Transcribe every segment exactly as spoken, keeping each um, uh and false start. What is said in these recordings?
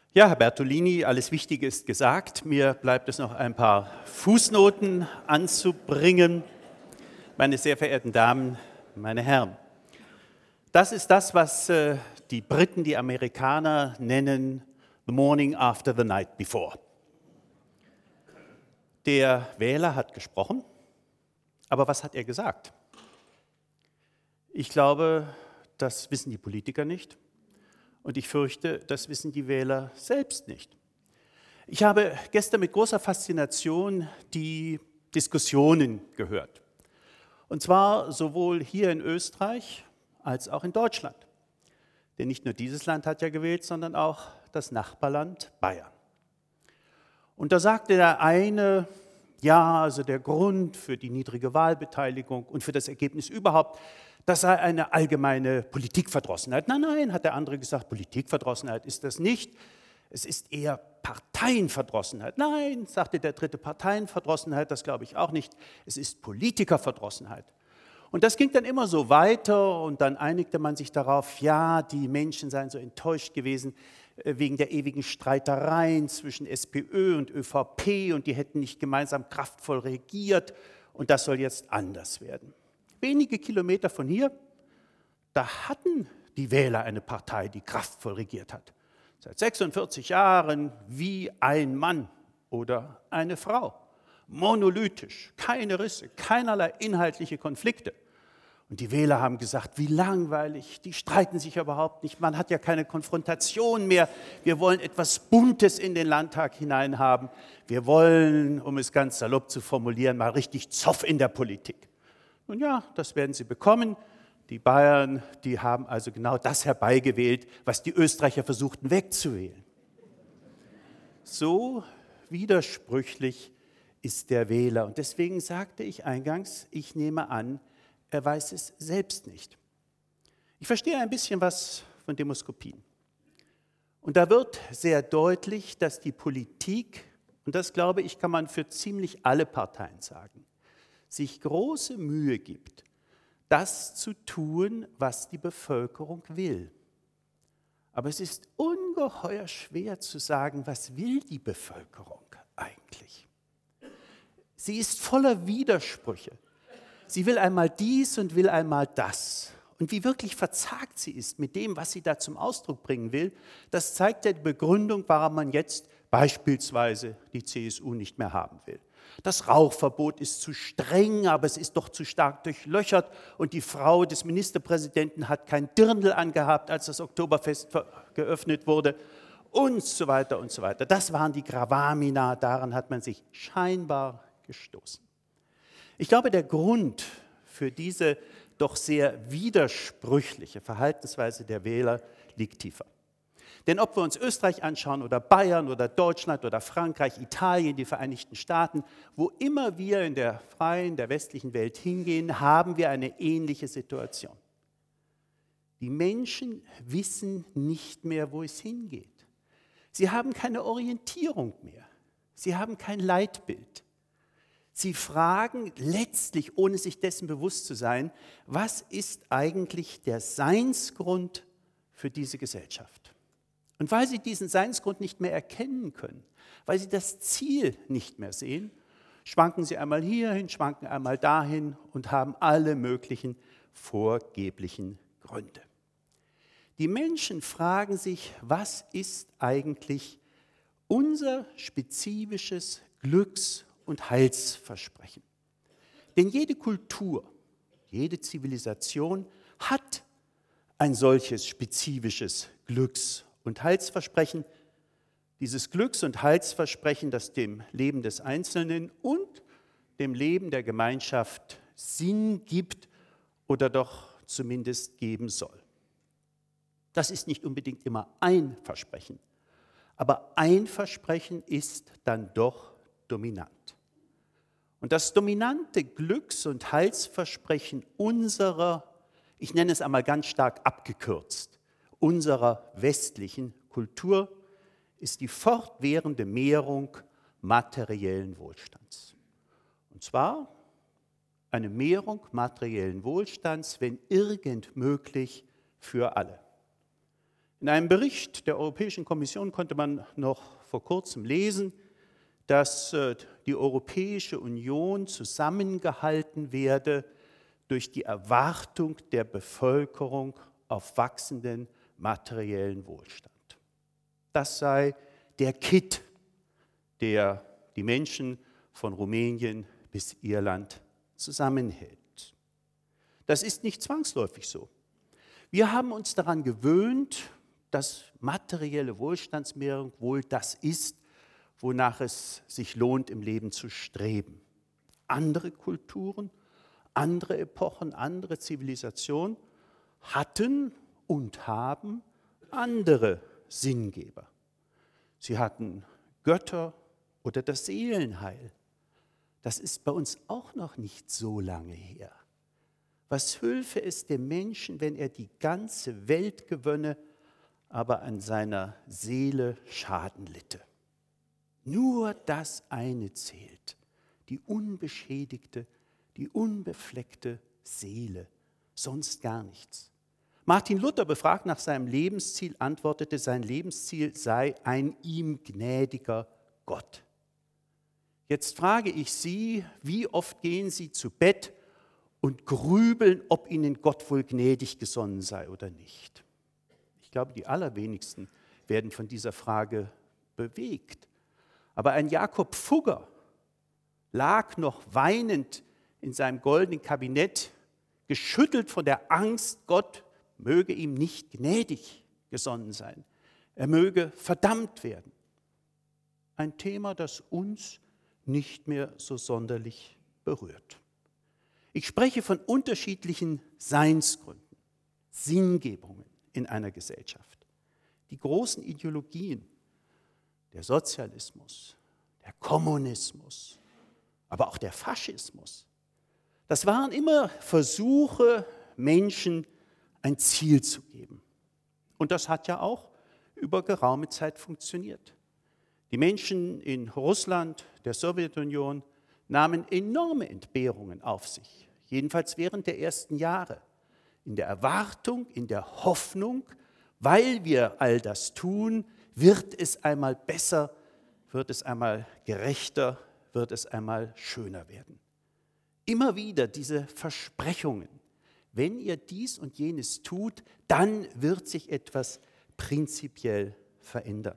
Ja, Herr Bertolini, alles Wichtige ist gesagt. Mir bleibt es noch ein paar Fußnoten anzubringen. Meine sehr verehrten Damen, meine Herren, das ist das, was äh, die Briten, die Amerikaner nennen the morning after the night before. Der Wähler hat gesprochen, aber was hat er gesagt? Ich glaube, das wissen die Politiker nicht. Und ich fürchte, das wissen die Wähler selbst nicht. Ich habe gestern mit großer Faszination die Diskussionen gehört. Und zwar sowohl hier in Österreich als auch in Deutschland. Denn nicht nur dieses Land hat ja gewählt, sondern auch das Nachbarland Bayern. Und da sagte der eine, ja, also der Grund für die niedrige Wahlbeteiligung und für das Ergebnis überhaupt, das sei eine allgemeine Politikverdrossenheit. Nein, nein, hat der andere gesagt, Politikverdrossenheit ist das nicht. Es ist eher Parteienverdrossenheit. Nein, sagte der dritte, Parteienverdrossenheit, das glaube ich auch nicht. Es ist Politikerverdrossenheit. Und das ging dann immer so weiter und dann einigte man sich darauf, ja, die Menschen seien so enttäuscht gewesen wegen der ewigen Streitereien zwischen SPÖ und ÖVP und die hätten nicht gemeinsam kraftvoll regiert und das soll jetzt anders werden. Wenige Kilometer von hier, da hatten die Wähler eine Partei, die kraftvoll regiert hat. Seit sechsundvierzig Jahren wie ein Mann oder eine Frau. Monolithisch, keine Risse, keinerlei inhaltliche Konflikte. Und die Wähler haben gesagt, wie langweilig, die streiten sich überhaupt nicht, man hat ja keine Konfrontation mehr. Wir wollen etwas Buntes in den Landtag hinein haben. Wir wollen, um es ganz salopp zu formulieren, mal richtig Zoff in der Politik. Nun ja, das werden sie bekommen. Die Bayern, die haben also genau das herbeigewählt, was die Österreicher versuchten wegzuwählen. So widersprüchlich ist der Wähler. Und deswegen sagte ich eingangs, ich nehme an, er weiß es selbst nicht. Ich verstehe ein bisschen was von Demoskopien. Und da wird sehr deutlich, dass die Politik, und das glaube ich, kann man für ziemlich alle Parteien sagen, sich große Mühe gibt, das zu tun, was die Bevölkerung will. Aber es ist ungeheuer schwer zu sagen, was will die Bevölkerung eigentlich? Sie ist voller Widersprüche. Sie will einmal dies und will einmal das. Und wie wirklich verzagt sie ist mit dem, was sie da zum Ausdruck bringen will, das zeigt ja die Begründung, warum man jetzt beispielsweise die C S U nicht mehr haben will. Das Rauchverbot ist zu streng, aber es ist doch zu stark durchlöchert und die Frau des Ministerpräsidenten hat kein Dirndl angehabt, als das Oktoberfest geöffnet wurde und so weiter und so weiter. Das waren die Gravamina, daran hat man sich scheinbar gestoßen. Ich glaube, der Grund für diese doch sehr widersprüchliche Verhaltensweise der Wähler liegt tiefer. Denn ob wir uns Österreich anschauen oder Bayern oder Deutschland oder Frankreich, Italien, die Vereinigten Staaten, wo immer wir in der freien, der westlichen Welt hingehen, haben wir eine ähnliche Situation. Die Menschen wissen nicht mehr, wo es hingeht. Sie haben keine Orientierung mehr. Sie haben kein Leitbild. Sie fragen letztlich, ohne sich dessen bewusst zu sein, was ist eigentlich der Seinsgrund für diese Gesellschaft? Und weil sie diesen Seinsgrund nicht mehr erkennen können, weil sie das Ziel nicht mehr sehen, schwanken sie einmal hierhin, schwanken einmal dahin und haben alle möglichen vorgeblichen Gründe. Die Menschen fragen sich, was ist eigentlich unser spezifisches Glücks- und Heilsversprechen? Denn jede Kultur, jede Zivilisation hat ein solches spezifisches Glücks- und Heilsversprechen. Dieses Glücks- und Heilsversprechen, das dem Leben des Einzelnen und dem Leben der Gemeinschaft Sinn gibt oder doch zumindest geben soll. Das ist nicht unbedingt immer ein Versprechen, aber ein Versprechen ist dann doch dominant. Und das dominante Glücks- und Heilsversprechen unserer, ich nenne es einmal ganz stark abgekürzt, unserer westlichen Kultur ist die fortwährende Mehrung materiellen Wohlstands. Und zwar eine Mehrung materiellen Wohlstands, wenn irgend möglich, für alle. In einem Bericht der Europäischen Kommission konnte man noch vor kurzem lesen, dass die Europäische Union zusammengehalten werde durch die Erwartung der Bevölkerung auf wachsenden materiellen Wohlstand. Das sei der Kitt, der die Menschen von Rumänien bis Irland zusammenhält. Das ist nicht zwangsläufig so. Wir haben uns daran gewöhnt, dass materielle Wohlstandsmehrung wohl das ist, wonach es sich lohnt, im Leben zu streben. Andere Kulturen, andere Epochen, andere Zivilisationen hatten und haben andere Sinngeber. Sie hatten Götter oder das Seelenheil. Das ist bei uns auch noch nicht so lange her. Was hülfe es dem Menschen, wenn er die ganze Welt gewönne, aber an seiner Seele Schaden litte? Nur das eine zählt, die unbeschädigte, die unbefleckte Seele, sonst gar nichts. Martin Luther, befragt nach seinem Lebensziel, antwortete, sein Lebensziel sei ein ihm gnädiger Gott. Jetzt frage ich Sie, wie oft gehen Sie zu Bett und grübeln, ob Ihnen Gott wohl gnädig gesonnen sei oder nicht? Ich glaube, die allerwenigsten werden von dieser Frage bewegt. Aber ein Jakob Fugger lag noch weinend in seinem goldenen Kabinett, geschüttelt von der Angst, Gott möge ihm nicht gnädig gesonnen sein. Er möge verdammt werden. Ein Thema, das uns nicht mehr so sonderlich berührt. Ich spreche von unterschiedlichen Seinsgründen, Sinngebungen in einer Gesellschaft. Die großen Ideologien, der Sozialismus, der Kommunismus, aber auch der Faschismus, das waren immer Versuche, Menschen ein Ziel zu geben. Und das hat ja auch über geraume Zeit funktioniert. Die Menschen in Russland, der Sowjetunion, nahmen enorme Entbehrungen auf sich, jedenfalls während der ersten Jahre, in der Erwartung, in der Hoffnung, weil wir all das tun, wird es einmal besser, wird es einmal gerechter, wird es einmal schöner werden. Immer wieder diese Versprechungen, wenn ihr dies und jenes tut, dann wird sich etwas prinzipiell verändern.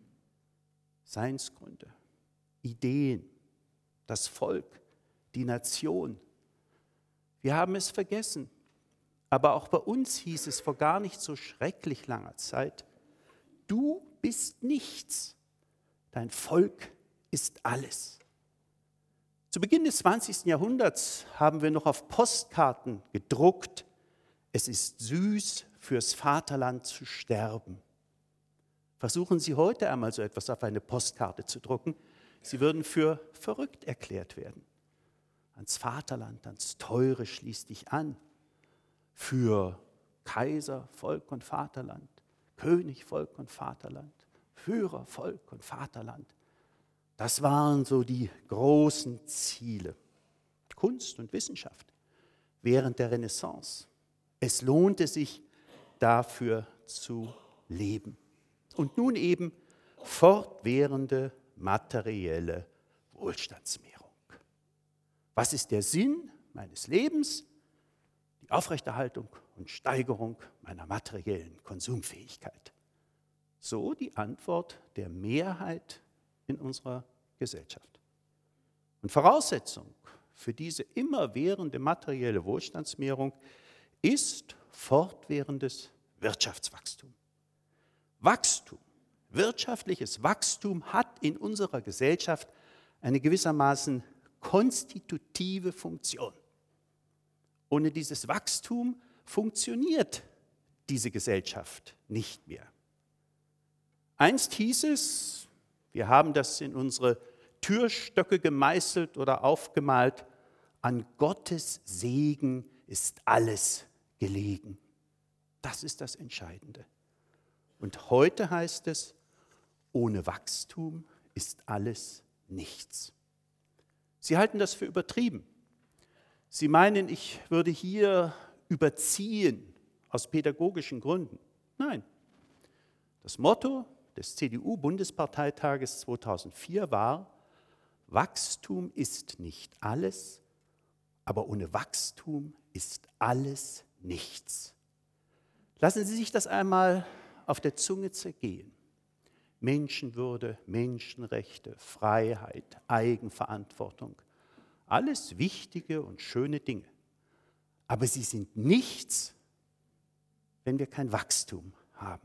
Seinsgründe, Ideen, das Volk, die Nation. Wir haben es vergessen, aber auch bei uns hieß es vor gar nicht so schrecklich langer Zeit, du bist nichts, dein Volk ist alles. Zu Beginn des zwanzigsten Jahrhunderts haben wir noch auf Postkarten gedruckt, es ist süß, fürs Vaterland zu sterben. Versuchen Sie heute einmal so etwas auf eine Postkarte zu drucken, Sie würden für verrückt erklärt werden. Ans Vaterland, ans Teure schließ dich an. Für Kaiser, Volk und Vaterland, König, Volk und Vaterland, Führer, Volk und Vaterland. Das waren so die großen Ziele. Kunst und Wissenschaft während der Renaissance. Es lohnte sich, dafür zu leben. Und nun eben fortwährende materielle Wohlstandsmehrung. Was ist der Sinn meines Lebens? Die Aufrechterhaltung und Steigerung meiner materiellen Konsumfähigkeit. So die Antwort der Mehrheit in unserer Gesellschaft. Und Voraussetzung für diese immerwährende materielle Wohlstandsmehrung ist fortwährendes Wirtschaftswachstum. Wachstum, wirtschaftliches Wachstum hat in unserer Gesellschaft eine gewissermaßen konstitutive Funktion. Ohne dieses Wachstum funktioniert diese Gesellschaft nicht mehr. Einst hieß es, wir haben das in unsere Türstöcke gemeißelt oder aufgemalt, an Gottes Segen ist alles gelegen. Das ist das Entscheidende. Und heute heißt es, ohne Wachstum ist alles nichts. Sie halten das für übertrieben. Sie meinen, ich würde hier überziehen aus pädagogischen Gründen. Nein, Das Motto des C D U-Bundesparteitages zweitausendvier war: Wachstum ist nicht alles, aber ohne Wachstum ist alles nichts. Lassen Sie sich das einmal auf der Zunge zergehen. Menschenwürde, Menschenrechte, Freiheit, Eigenverantwortung, alles wichtige und schöne Dinge. Aber sie sind nichts, wenn wir kein Wachstum haben.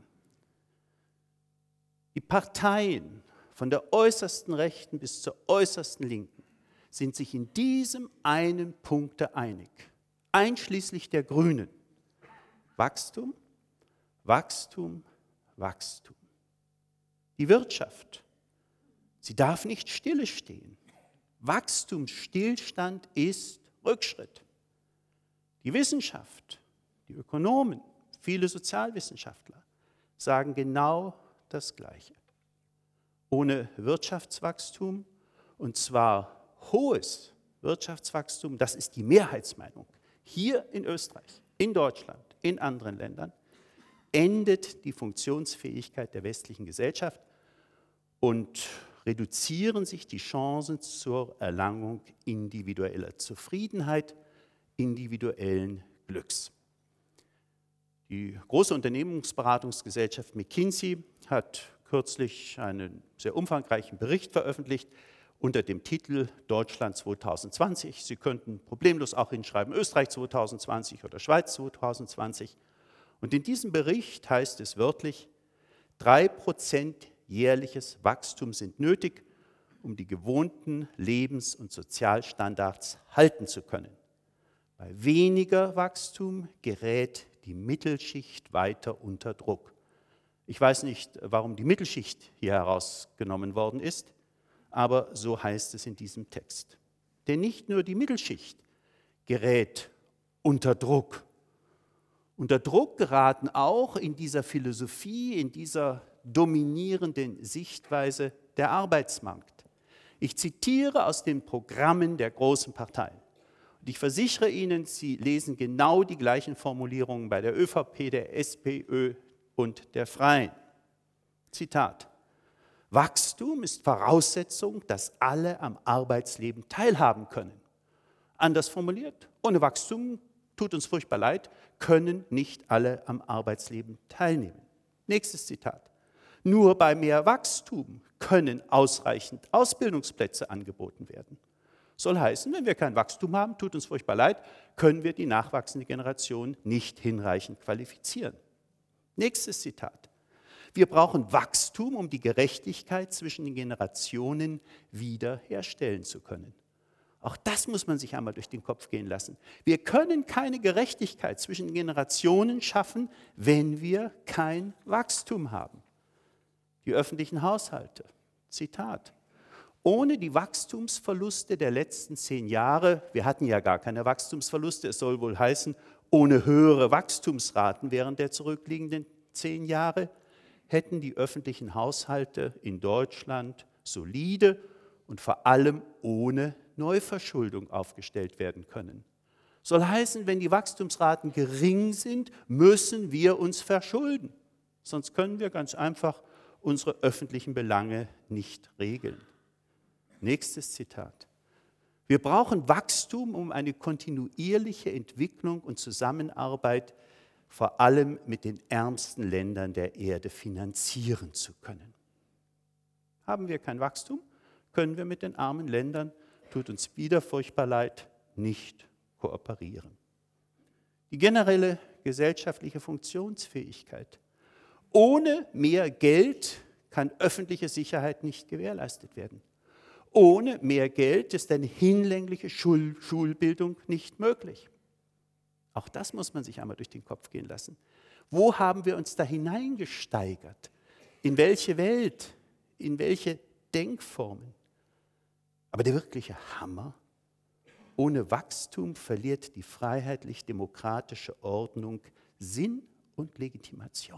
Die Parteien von der äußersten Rechten bis zur äußersten Linken sind sich in diesem einen Punkt einig, einschließlich der Grünen. Wachstum, Wachstum, Wachstum. Die Wirtschaft, sie darf nicht stille stehen. Wachstumsstillstand ist Rückschritt. Die Wissenschaft, die Ökonomen, viele Sozialwissenschaftler sagen genau das Gleiche. Ohne Wirtschaftswachstum, und zwar hohes Wirtschaftswachstum, das ist die Mehrheitsmeinung, hier in Österreich, in Deutschland, in anderen Ländern, endet die Funktionsfähigkeit der westlichen Gesellschaft und reduzieren sich die Chancen zur Erlangung individueller Zufriedenheit, individuellen Glücks. Die große Unternehmensberatungsgesellschaft McKinsey hat kürzlich einen sehr umfangreichen Bericht veröffentlicht unter dem Titel Deutschland zweitausendzwanzig. Sie könnten problemlos auch hinschreiben Österreich zweitausendzwanzig oder Schweiz zweitausendzwanzig. Und in diesem Bericht heißt es wörtlich, drei Prozent jährliches Wachstum sind nötig, um die gewohnten Lebens- und Sozialstandards halten zu können. Bei weniger Wachstum gerät die Mittelschicht weiter unter Druck. Ich weiß nicht, warum die Mittelschicht hier herausgenommen worden ist, aber so heißt es in diesem Text. Denn nicht nur die Mittelschicht gerät unter Druck. Unter Druck geraten auch in dieser Philosophie, in dieser dominierenden Sichtweise der Arbeitsmarkt. Ich zitiere aus den Programmen der großen Parteien. Und ich versichere Ihnen, Sie lesen genau die gleichen Formulierungen bei der ÖVP, der SPÖ und der Freien. Zitat: Wachstum ist Voraussetzung, dass alle am Arbeitsleben teilhaben können. Anders formuliert, ohne Wachstum, tut uns furchtbar leid, können nicht alle am Arbeitsleben teilnehmen. Nächstes Zitat. Nur bei mehr Wachstum können ausreichend Ausbildungsplätze angeboten werden. Soll heißen, wenn wir kein Wachstum haben, tut uns furchtbar leid, können wir die nachwachsende Generation nicht hinreichend qualifizieren. Nächstes Zitat. Wir brauchen Wachstum, um die Gerechtigkeit zwischen den Generationen wiederherstellen zu können. Auch das muss man sich einmal durch den Kopf gehen lassen. Wir können keine Gerechtigkeit zwischen den Generationen schaffen, wenn wir kein Wachstum haben. Die öffentlichen Haushalte, Zitat, ohne die Wachstumsverluste der letzten zehn Jahre, wir hatten ja gar keine Wachstumsverluste, es soll wohl heißen, ohne höhere Wachstumsraten während der zurückliegenden zehn Jahre, hätten die öffentlichen Haushalte in Deutschland solide und vor allem ohne Neuverschuldung aufgestellt werden können. Soll heißen, wenn die Wachstumsraten gering sind, müssen wir uns verschulden. Sonst können wir ganz einfach unsere öffentlichen Belange nicht regeln. Nächstes Zitat. Wir brauchen Wachstum, um eine kontinuierliche Entwicklung und Zusammenarbeit vor allem mit den ärmsten Ländern der Erde finanzieren zu können. Haben wir kein Wachstum, können wir mit den armen Ländern, tut uns wieder furchtbar leid, nicht kooperieren. Die generelle gesellschaftliche Funktionsfähigkeit. Ohne mehr Geld kann öffentliche Sicherheit nicht gewährleistet werden. Ohne mehr Geld ist eine hinlängliche Schul- Schulbildung nicht möglich. Auch das muss man sich einmal durch den Kopf gehen lassen. Wo haben wir uns da hineingesteigert? In welche Welt? In welche Denkformen? Aber der wirkliche Hammer: Ohne Wachstum verliert die freiheitlich-demokratische Ordnung Sinn und Legitimation.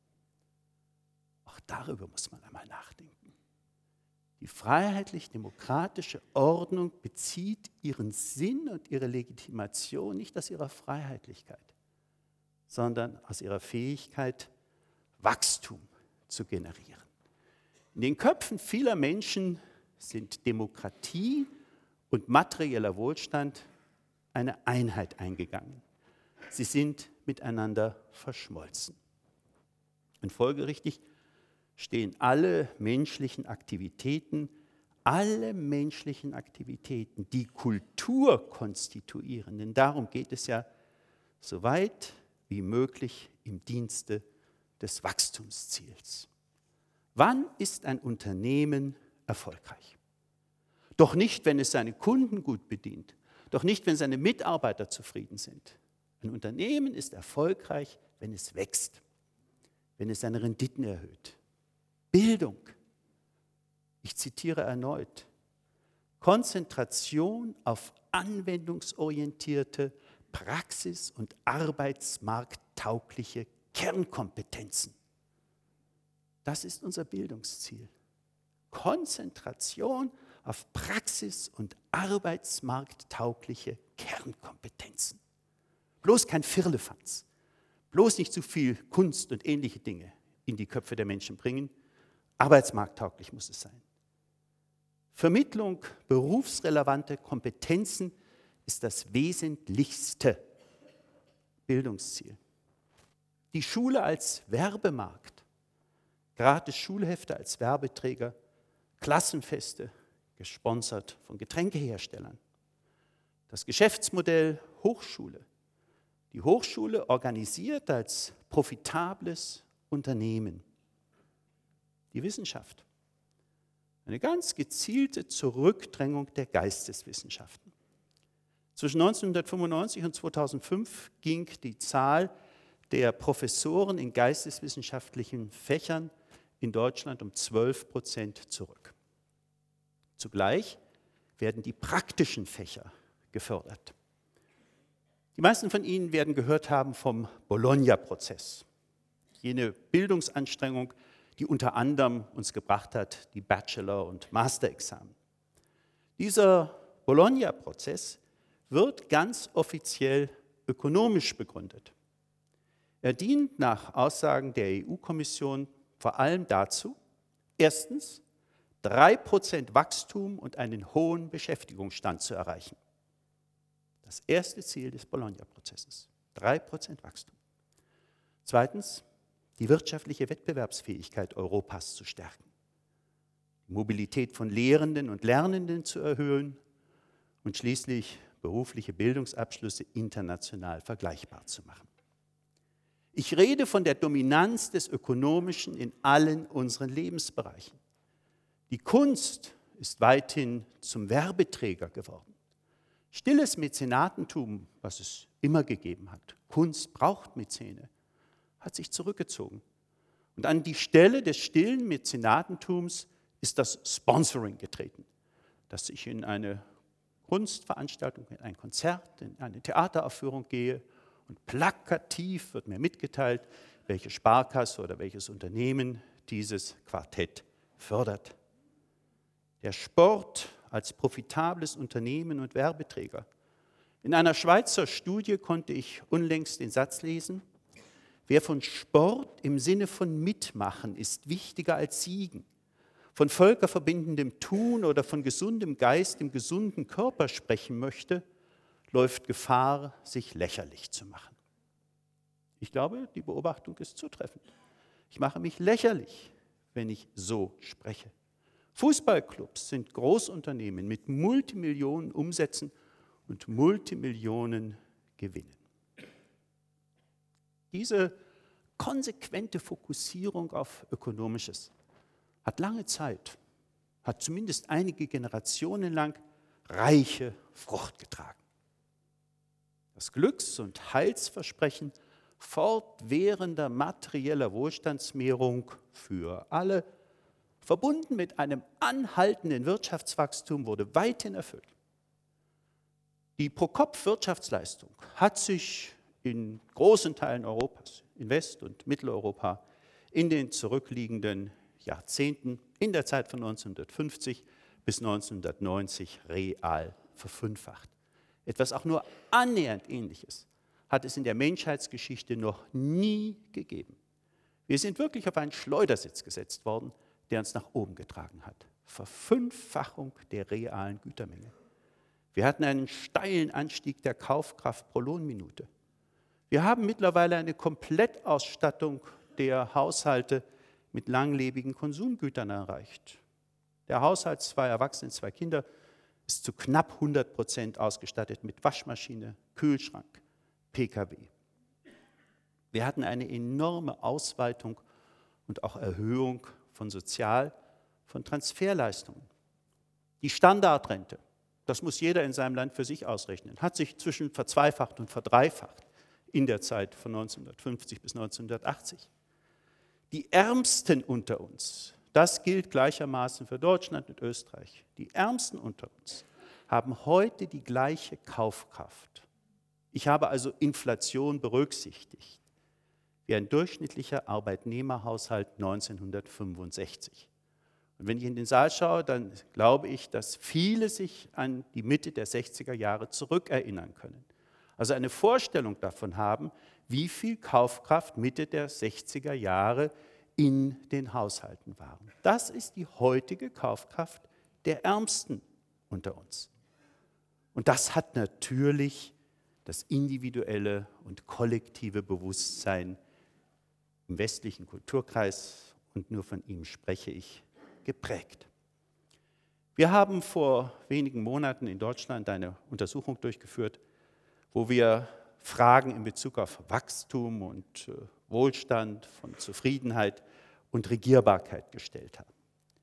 Auch darüber muss man einmal nachdenken. Die freiheitlich-demokratische Ordnung bezieht ihren Sinn und ihre Legitimation nicht aus ihrer Freiheitlichkeit, sondern aus ihrer Fähigkeit, Wachstum zu generieren. In den Köpfen vieler Menschen sind Demokratie und materieller Wohlstand eine Einheit eingegangen. Sie sind miteinander verschmolzen. Und folgerichtig stehen alle menschlichen Aktivitäten, alle menschlichen Aktivitäten, die Kultur konstituieren, denn darum geht es ja, so weit wie möglich im Dienste des Wachstumsziels. Wann ist ein Unternehmen erfolgreich? Doch nicht, wenn es seine Kunden gut bedient, doch nicht, wenn seine Mitarbeiter zufrieden sind. Ein Unternehmen ist erfolgreich, wenn es wächst, wenn es seine Renditen erhöht. Bildung, ich zitiere erneut, Konzentration auf anwendungsorientierte, praxis- und arbeitsmarkttaugliche Kernkompetenzen. Das ist unser Bildungsziel. Konzentration auf praxis- und arbeitsmarkttaugliche Kernkompetenzen. Bloß kein Firlefanz, bloß nicht zu viel Kunst und ähnliche Dinge in die Köpfe der Menschen bringen. Arbeitsmarkttauglich muss es sein. Vermittlung berufsrelevanter Kompetenzen ist das wesentlichste Bildungsziel. Die Schule als Werbemarkt, gratis Schulhefte als Werbeträger, Klassenfeste, gesponsert von Getränkeherstellern. Das Geschäftsmodell Hochschule. Die Hochschule organisiert als profitables Unternehmen. Die Wissenschaft. Eine ganz gezielte Zurückdrängung der Geisteswissenschaften. Zwischen neunzehnhundertfünfundneunzig und zweitausendfünf ging die Zahl der Professoren in geisteswissenschaftlichen Fächern in Deutschland um zwölf Prozent zurück. Zugleich werden die praktischen Fächer gefördert. Die meisten von Ihnen werden gehört haben vom Bologna-Prozess. Jene Bildungsanstrengung, die unter anderem uns gebracht hat, die Bachelor- und Masterexamen. Dieser Bologna-Prozess wird ganz offiziell ökonomisch begründet. Er dient nach Aussagen der E U-Kommission vor allem dazu, erstens, drei Prozent Wachstum und einen hohen Beschäftigungsstand zu erreichen. Das erste Ziel des Bologna-Prozesses, drei Prozent Wachstum. Zweitens, die wirtschaftliche Wettbewerbsfähigkeit Europas zu stärken, die Mobilität von Lehrenden und Lernenden zu erhöhen und schließlich berufliche Bildungsabschlüsse international vergleichbar zu machen. Ich rede von der Dominanz des Ökonomischen in allen unseren Lebensbereichen. Die Kunst ist weithin zum Werbeträger geworden. Stilles Mäzenatentum, was es immer gegeben hat, Kunst braucht Mäzene, hat sich zurückgezogen. Und an die Stelle des stillen Mäzenatentums ist das Sponsoring getreten, dass ich in eine Kunstveranstaltung, in ein Konzert, in eine Theateraufführung gehe und plakativ wird mir mitgeteilt, welche Sparkasse oder welches Unternehmen dieses Quartett fördert. Der Sport als profitables Unternehmen und Werbeträger. In einer Schweizer Studie konnte ich unlängst den Satz lesen, wer von Sport im Sinne von Mitmachen ist wichtiger als Siegen, von völkerverbindendem Tun oder von gesundem Geist im gesunden Körper sprechen möchte, läuft Gefahr, sich lächerlich zu machen. Ich glaube, die Beobachtung ist zutreffend. Ich mache mich lächerlich, wenn ich so spreche. Fußballclubs sind Großunternehmen mit Multimillionen Umsätzen und Multimillionen Gewinnen. Diese konsequente Fokussierung auf Ökonomisches hat lange Zeit, hat zumindest einige Generationen lang reiche Frucht getragen. Das Glücks- und Heilsversprechen fortwährender materieller Wohlstandsmehrung für alle, verbunden mit einem anhaltenden Wirtschaftswachstum, wurde weithin erfüllt. Die Pro-Kopf-Wirtschaftsleistung hat sich in großen Teilen Europas, in West- und Mitteleuropa, in den zurückliegenden Jahrzehnten, in der Zeit von neunzehnhundertfünfzig bis neunzehnhundertneunzig real verfünffacht. Etwas auch nur annähernd Ähnliches hat es in der Menschheitsgeschichte noch nie gegeben. Wir sind wirklich auf einen Schleudersitz gesetzt worden, der uns nach oben getragen hat. Verfünffachung der realen Gütermenge. Wir hatten einen steilen Anstieg der Kaufkraft pro Lohnminute. Wir haben mittlerweile eine Komplettausstattung der Haushalte mit langlebigen Konsumgütern erreicht. Der Haushalt, zwei Erwachsene, zwei Kinder, ist zu knapp hundert Prozent ausgestattet mit Waschmaschine, Kühlschrank, P K W. Wir hatten eine enorme Ausweitung und auch Erhöhung von Sozial- von Transferleistungen. Die Standardrente, das muss jeder in seinem Land für sich ausrechnen, hat sich zwischen verzweifacht und verdreifacht in der Zeit von neunzehnhundertfünfzig bis neunzehnhundertachtzig. Die Ärmsten unter uns, das gilt gleichermaßen für Deutschland und Österreich, die Ärmsten unter uns haben heute die gleiche Kaufkraft. Ich habe also Inflation berücksichtigt, wie ein durchschnittlicher Arbeitnehmerhaushalt neunzehnhundertfünfundsechzig. Und wenn ich in den Saal schaue, dann glaube ich, dass viele sich an die Mitte der sechziger Jahre zurückerinnern können. Also eine Vorstellung davon haben, wie viel Kaufkraft Mitte der sechziger Jahre in den Haushalten waren. Das ist die heutige Kaufkraft der Ärmsten unter uns. Und das hat natürlich das individuelle und kollektive Bewusstsein im westlichen Kulturkreis, und nur von ihm spreche ich, geprägt. Wir haben vor wenigen Monaten in Deutschland eine Untersuchung durchgeführt, wo wir Fragen in Bezug auf Wachstum und äh, Wohlstand, von Zufriedenheit und Regierbarkeit gestellt haben.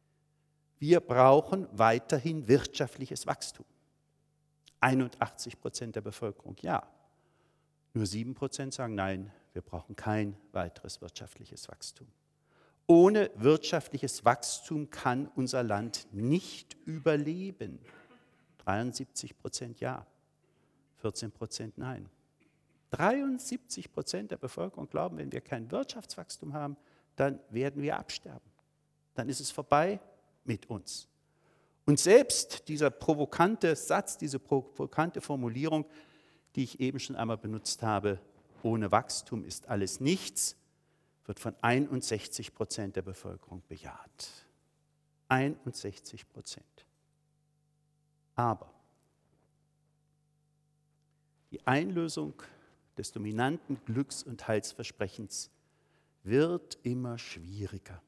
Wir brauchen weiterhin wirtschaftliches Wachstum. einundachtzig Prozent der Bevölkerung ja. Nur sieben Prozent sagen nein, wir brauchen kein weiteres wirtschaftliches Wachstum. Ohne wirtschaftliches Wachstum kann unser Land nicht überleben. dreiundsiebzig Prozent ja, vierzehn Prozent nein. dreiundsiebzig Prozent der Bevölkerung glauben, wenn wir kein Wirtschaftswachstum haben, dann werden wir absterben. Dann ist es vorbei mit uns. Und selbst dieser provokante Satz, diese provokante Formulierung, die ich eben schon einmal benutzt habe, ohne Wachstum ist alles nichts, wird von einundsechzig Prozent der Bevölkerung bejaht. einundsechzig Prozent. Aber die Einlösung des dominanten Glücks- und Heilsversprechens wird immer schwieriger.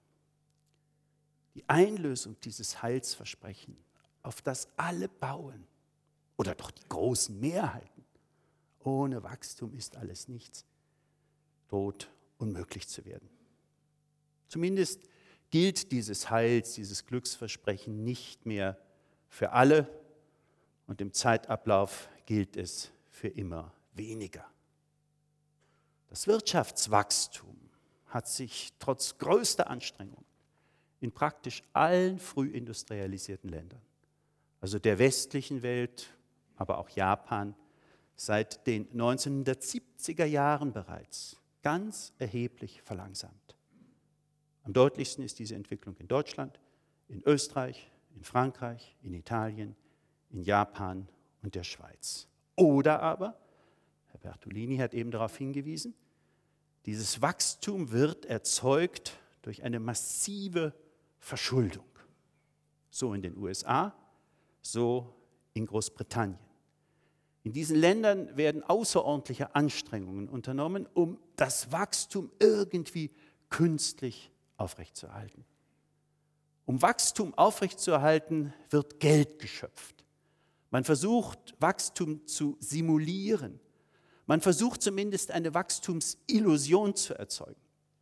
Die Einlösung dieses Heilsversprechens, auf das alle bauen, oder doch die großen Mehrheiten, ohne Wachstum ist alles nichts, droht unmöglich zu werden. Zumindest gilt dieses Heils, dieses Glücksversprechen nicht mehr für alle und im Zeitablauf gilt es für immer weniger. Das Wirtschaftswachstum hat sich trotz größter Anstrengungen in praktisch allen frühindustrialisierten Ländern, also der westlichen Welt, aber auch Japan, seit den neunzehnhundertsiebziger Jahren bereits ganz erheblich verlangsamt. Am deutlichsten ist diese Entwicklung in Deutschland, in Österreich, in Frankreich, in Italien, in Japan und der Schweiz. Oder aber, Herr Bertolini hat eben darauf hingewiesen, dieses Wachstum wird erzeugt durch eine massive Verschuldung. So in den U S A, so in Großbritannien. In diesen Ländern werden außerordentliche Anstrengungen unternommen, um das Wachstum irgendwie künstlich aufrechtzuerhalten. Um Wachstum aufrechtzuerhalten, wird Geld geschöpft. Man versucht, Wachstum zu simulieren. Man versucht zumindest eine Wachstumsillusion zu erzeugen.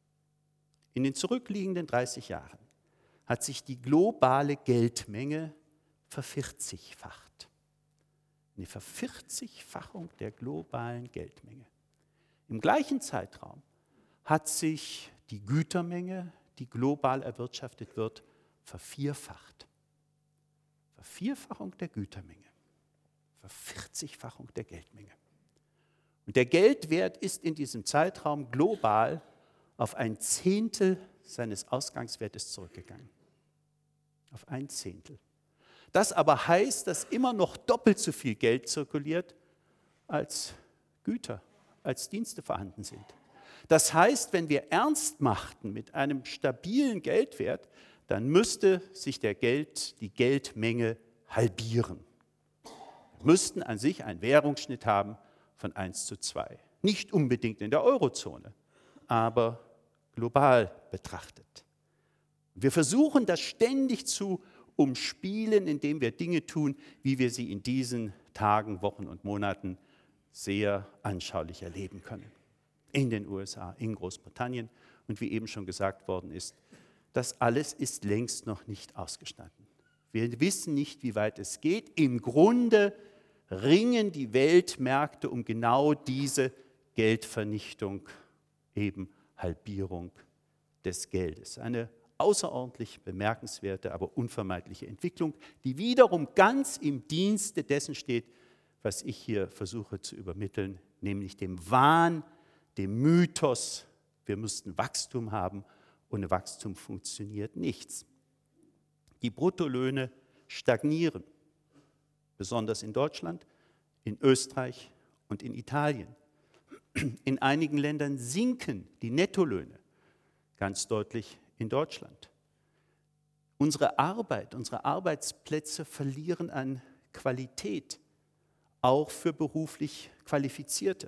In den zurückliegenden dreißig Jahren hat sich die globale Geldmenge vervierzigfacht. Eine Vervierzigfachung der globalen Geldmenge. Im gleichen Zeitraum hat sich die Gütermenge, die global erwirtschaftet wird, vervierfacht. Vervierfachung der Gütermenge, Vervierzigfachung der Geldmenge. Und der Geldwert ist in diesem Zeitraum global auf ein Zehntel seines Ausgangswertes zurückgegangen. Auf ein Zehntel. Das aber heißt, dass immer noch doppelt so viel Geld zirkuliert, als Güter, als Dienste vorhanden sind. Das heißt, wenn wir ernst machten mit einem stabilen Geldwert, dann müsste sich der Geld, die Geldmenge halbieren. Wir müssten an sich einen Währungsschnitt haben von eins zu zwei. Nicht unbedingt in der Eurozone, aber global betrachtet. Wir versuchen das ständig zu umspielen, indem wir Dinge tun, wie wir sie in diesen Tagen, Wochen und Monaten sehr anschaulich erleben können. In den U S A, in Großbritannien und wie eben schon gesagt worden ist, das alles ist längst noch nicht ausgestanden. Wir wissen nicht, wie weit es geht. Im Grunde ringen die Weltmärkte um genau diese Geldvernichtung, eben Halbierung des Geldes. Eine außerordentlich bemerkenswerte, aber unvermeidliche Entwicklung, die wiederum ganz im Dienste dessen steht, was ich hier versuche zu übermitteln, nämlich dem Wahn, dem Mythos, wir müssten Wachstum haben, ohne Wachstum funktioniert nichts. Die Bruttolöhne stagnieren, besonders in Deutschland, in Österreich und in Italien. In einigen Ländern sinken die Nettolöhne, ganz deutlich in Deutschland. Unsere Arbeit, unsere Arbeitsplätze verlieren an Qualität, auch für beruflich Qualifizierte.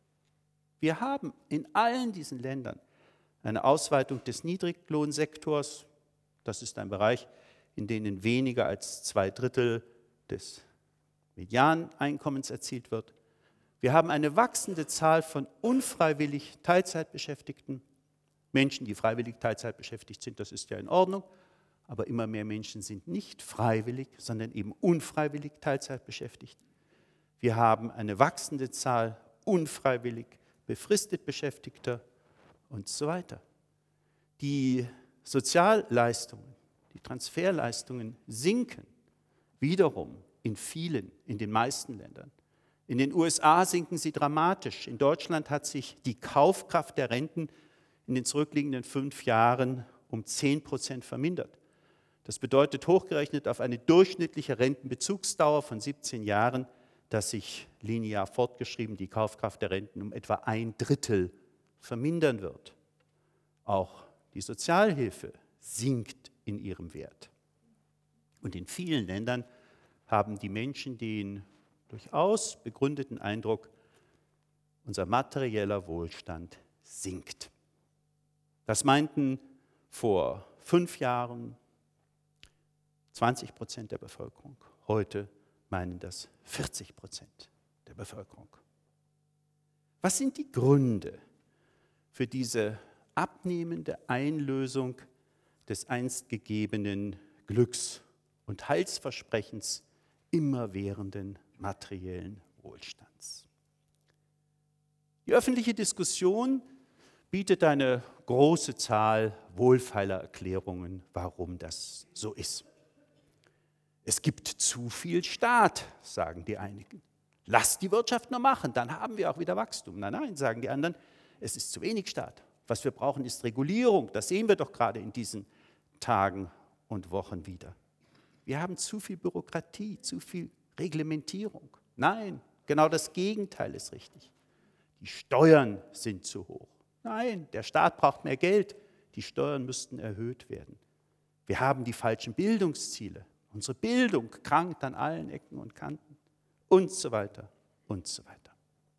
Wir haben in allen diesen Ländern eine Ausweitung des Niedriglohnsektors. Das ist ein Bereich, in dem weniger als zwei Drittel des Medianeinkommens erzielt wird. Wir haben eine wachsende Zahl von unfreiwillig Teilzeitbeschäftigten. Menschen, die freiwillig Teilzeit beschäftigt sind, das ist ja in Ordnung, aber immer mehr Menschen sind nicht freiwillig, sondern eben unfreiwillig Teilzeit beschäftigt. Wir haben eine wachsende Zahl unfreiwillig befristet Beschäftigter und so weiter. Die Sozialleistungen, die Transferleistungen sinken wiederum in vielen, in den meisten Ländern. In den U S A sinken sie dramatisch. In Deutschland hat sich die Kaufkraft der Renten in den zurückliegenden fünf Jahren um zehn Prozent vermindert. Das bedeutet hochgerechnet auf eine durchschnittliche Rentenbezugsdauer von siebzehn Jahren, dass sich linear fortgeschrieben die Kaufkraft der Renten um etwa ein Drittel vermindern wird. Auch die Sozialhilfe sinkt in ihrem Wert. Und in vielen Ländern haben die Menschen den durchaus begründeten Eindruck, unser materieller Wohlstand sinkt. Das meinten vor fünf Jahren zwanzig Prozent der Bevölkerung. Heute meinen das vierzig Prozent der Bevölkerung. Was sind die Gründe für diese abnehmende Einlösung des einst gegebenen Glücks und Heilsversprechens immerwährenden materiellen Wohlstands? Die öffentliche Diskussion bietet eine große Zahl wohlfeiler Erklärungen, warum das so ist. Es gibt zu viel Staat, sagen die einigen. Lass die Wirtschaft nur machen, dann haben wir auch wieder Wachstum. Nein, nein, sagen die anderen, es ist zu wenig Staat. Was wir brauchen, ist Regulierung. Das sehen wir doch gerade in diesen Tagen und Wochen wieder. Wir haben zu viel Bürokratie, zu viel Reglementierung. Nein, genau das Gegenteil ist richtig. Die Steuern sind zu hoch. Nein, der Staat braucht mehr Geld. Die Steuern müssten erhöht werden. Wir haben die falschen Bildungsziele. Unsere Bildung krankt an allen Ecken und Kanten und so weiter und so weiter.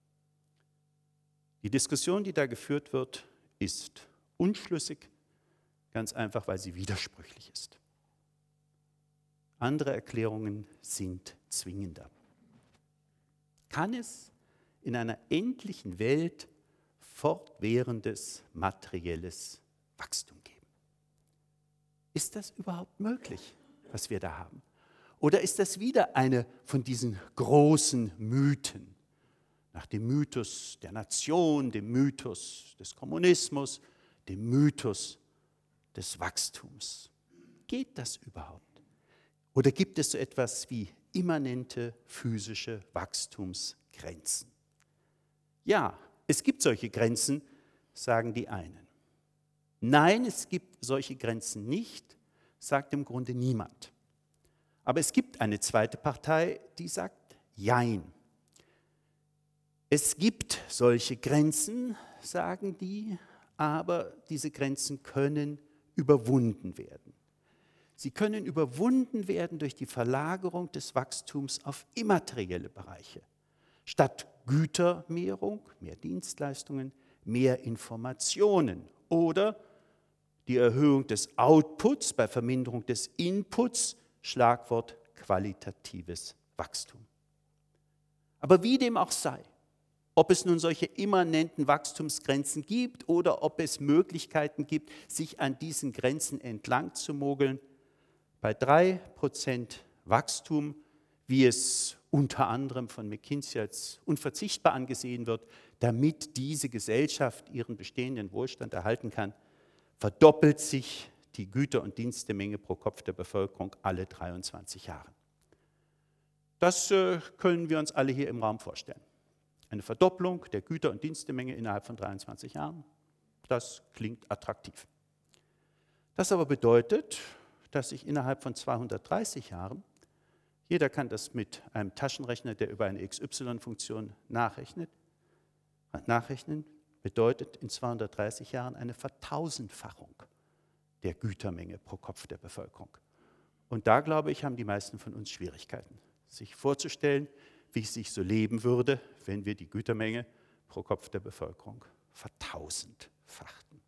Die Diskussion, die da geführt wird, ist unschlüssig, ganz einfach, weil sie widersprüchlich ist. Andere Erklärungen sind zwingender. Kann es in einer endlichen Welt fortwährendes materielles Wachstum geben? Ist das überhaupt möglich, was wir da haben? Oder ist das wieder eine von diesen großen Mythen? Nach dem Mythos der Nation, dem Mythos des Kommunismus, dem Mythos des Wachstums. Geht das überhaupt? Oder gibt es so etwas wie immanente physische Wachstumsgrenzen? Ja, es gibt solche Grenzen, sagen die einen. Nein, es gibt solche Grenzen nicht, sagt im Grunde niemand. Aber es gibt eine zweite Partei, die sagt Jein. Es gibt solche Grenzen, sagen die, aber diese Grenzen können überwunden werden. Sie können überwunden werden durch die Verlagerung des Wachstums auf immaterielle Bereiche. Statt Gütermehrung, mehr Dienstleistungen, mehr Informationen oder die Erhöhung des Outputs bei Verminderung des Inputs, Schlagwort qualitatives Wachstum. Aber wie dem auch sei, ob es nun solche immanenten Wachstumsgrenzen gibt oder ob es Möglichkeiten gibt, sich an diesen Grenzen entlang zu mogeln, bei drei Prozent Wachstum, wie es unter anderem von McKinsey als unverzichtbar angesehen wird, damit diese Gesellschaft ihren bestehenden Wohlstand erhalten kann, verdoppelt sich die Güter- und Dienstemenge pro Kopf der Bevölkerung alle dreiundzwanzig Jahre. Das äh, können wir uns alle hier im Raum vorstellen. Eine Verdopplung der Güter- und Dienstemenge innerhalb von dreiundzwanzig Jahren, das klingt attraktiv. Das aber bedeutet, dass sich innerhalb von zweihundertdreißig Jahren, jeder kann das mit einem Taschenrechner, der über eine X Y-Funktion nachrechnet, nachrechnen, bedeutet in zweihundertdreißig Jahren eine Vertausendfachung der Gütermenge pro Kopf der Bevölkerung. Und da, glaube ich, haben die meisten von uns Schwierigkeiten, sich vorzustellen, wie es sich so leben würde, wenn wir die Gütermenge pro Kopf der Bevölkerung vertausendfachten.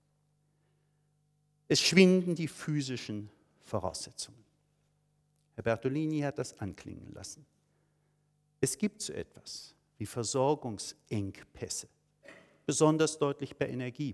Es schwinden die physischen Voraussetzungen. Herr Bertolini hat das anklingen lassen. Es gibt so etwas wie Versorgungsengpässe, besonders deutlich bei Energie.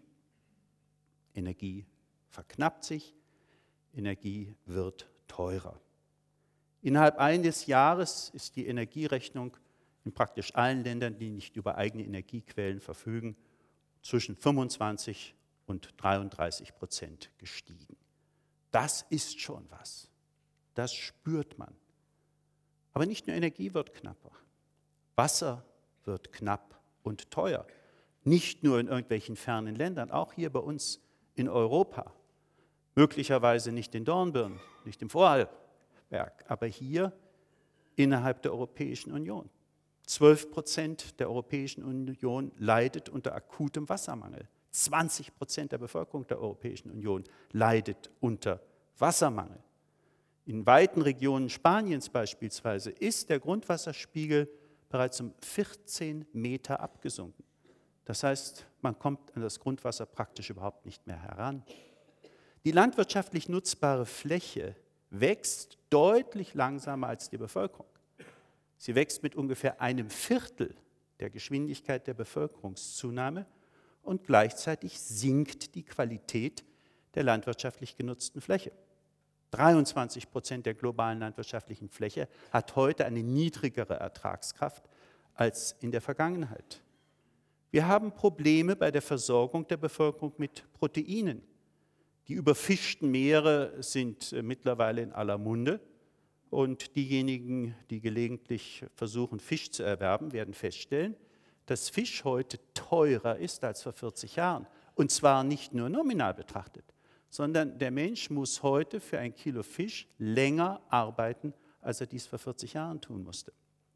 Energie verknappt sich, Energie wird teurer. Innerhalb eines Jahres ist die Energierechnung in praktisch allen Ländern, die nicht über eigene Energiequellen verfügen, zwischen fünfundzwanzig und dreiunddreißig Prozent gestiegen. Das ist schon was. Das spürt man. Aber nicht nur Energie wird knapper. Wasser wird knapp und teuer. Nicht nur in irgendwelchen fernen Ländern, auch hier bei uns in Europa. Möglicherweise nicht in Dornbirn, nicht im Vorarlberg, aber hier innerhalb der Europäischen Union. zwölf Prozent der Europäischen Union leidet unter akutem Wassermangel. zwanzig Prozent der Bevölkerung der Europäischen Union leidet unter Wassermangel. In weiten Regionen Spaniens beispielsweise ist der Grundwasserspiegel bereits um vierzehn Meter abgesunken. Das heißt, man kommt an das Grundwasser praktisch überhaupt nicht mehr heran. Die landwirtschaftlich nutzbare Fläche wächst deutlich langsamer als die Bevölkerung. Sie wächst mit ungefähr einem Viertel der Geschwindigkeit der Bevölkerungszunahme und gleichzeitig sinkt die Qualität der landwirtschaftlich genutzten Fläche. dreiundzwanzig Prozent der globalen landwirtschaftlichen Fläche hat heute eine niedrigere Ertragskraft als in der Vergangenheit. Wir haben Probleme bei der Versorgung der Bevölkerung mit Proteinen. Die überfischten Meere sind mittlerweile in aller Munde und diejenigen, die gelegentlich versuchen, Fisch zu erwerben, werden feststellen, dass Fisch heute teurer ist als vor vierzig Jahren. Und zwar nicht nur nominal betrachtet, sondern der Mensch muss heute für ein Kilo Fisch länger arbeiten, als er dies vor vierzig Jahren tun musste.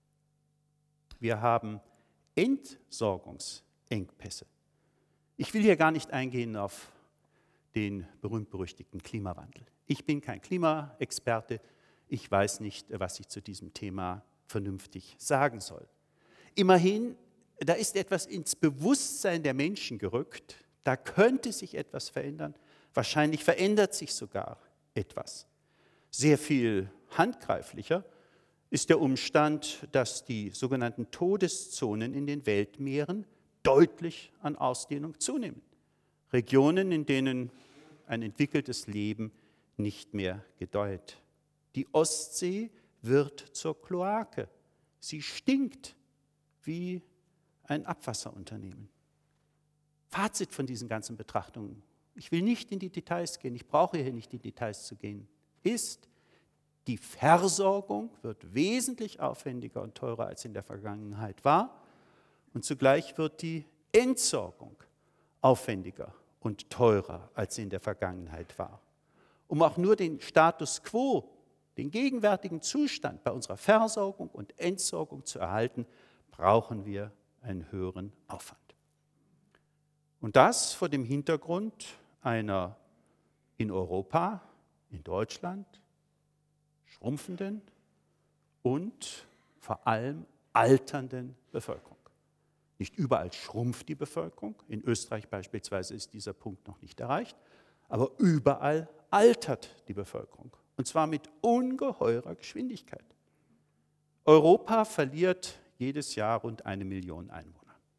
Wir haben Entsorgungsengpässe. Ich will hier gar nicht eingehen auf den berühmt-berüchtigten Klimawandel. Ich bin kein Klimaexperte, ich weiß nicht, was ich zu diesem Thema vernünftig sagen soll. Immerhin, da ist etwas ins Bewusstsein der Menschen gerückt, da könnte sich etwas verändern, wahrscheinlich verändert sich sogar etwas. Sehr viel handgreiflicher ist der Umstand, dass die sogenannten Todeszonen in den Weltmeeren deutlich an Ausdehnung zunehmen. Regionen, in denen ein entwickeltes Leben nicht mehr gedeiht. Die Ostsee wird zur Kloake. Sie stinkt wie ein Abwasserunternehmen. Fazit von diesen ganzen Betrachtungen, ich will nicht in die Details gehen, ich brauche hier nicht in die Details zu gehen, ist, die Versorgung wird wesentlich aufwendiger und teurer als in der Vergangenheit war und zugleich wird die Entsorgung aufwendiger und teurer als in der Vergangenheit war. Um auch nur den Status quo, den gegenwärtigen Zustand bei unserer Versorgung und Entsorgung zu erhalten, brauchen wir einen höheren Aufwand. Und das vor dem Hintergrund einer in Europa, in Deutschland schrumpfenden und vor allem alternden Bevölkerung. Nicht überall schrumpft die Bevölkerung, in Österreich beispielsweise ist dieser Punkt noch nicht erreicht, aber überall altert die Bevölkerung, und zwar mit ungeheurer Geschwindigkeit. Europa verliert jedes Jahr rund eine Million Einwohner.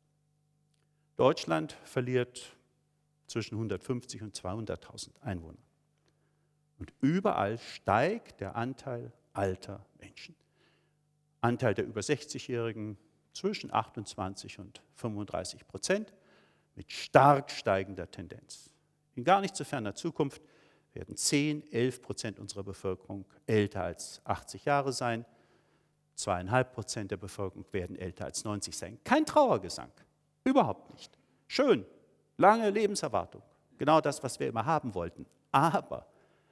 Deutschland verliert zwischen hundertfünfzig und zweihunderttausend Einwohner. Und überall steigt der Anteil alter Menschen. Anteil der über sechzigjährigen zwischen achtundzwanzig und fünfunddreißig Prozent mit stark steigender Tendenz. In gar nicht so ferner Zukunft werden zehn, elf Prozent unserer Bevölkerung älter als achtzig Jahre sein. Zweieinhalb Prozent der Bevölkerung werden älter als neunzig sein. Kein Trauergesang, überhaupt nicht. Schön, lange Lebenserwartung, genau das, was wir immer haben wollten. Aber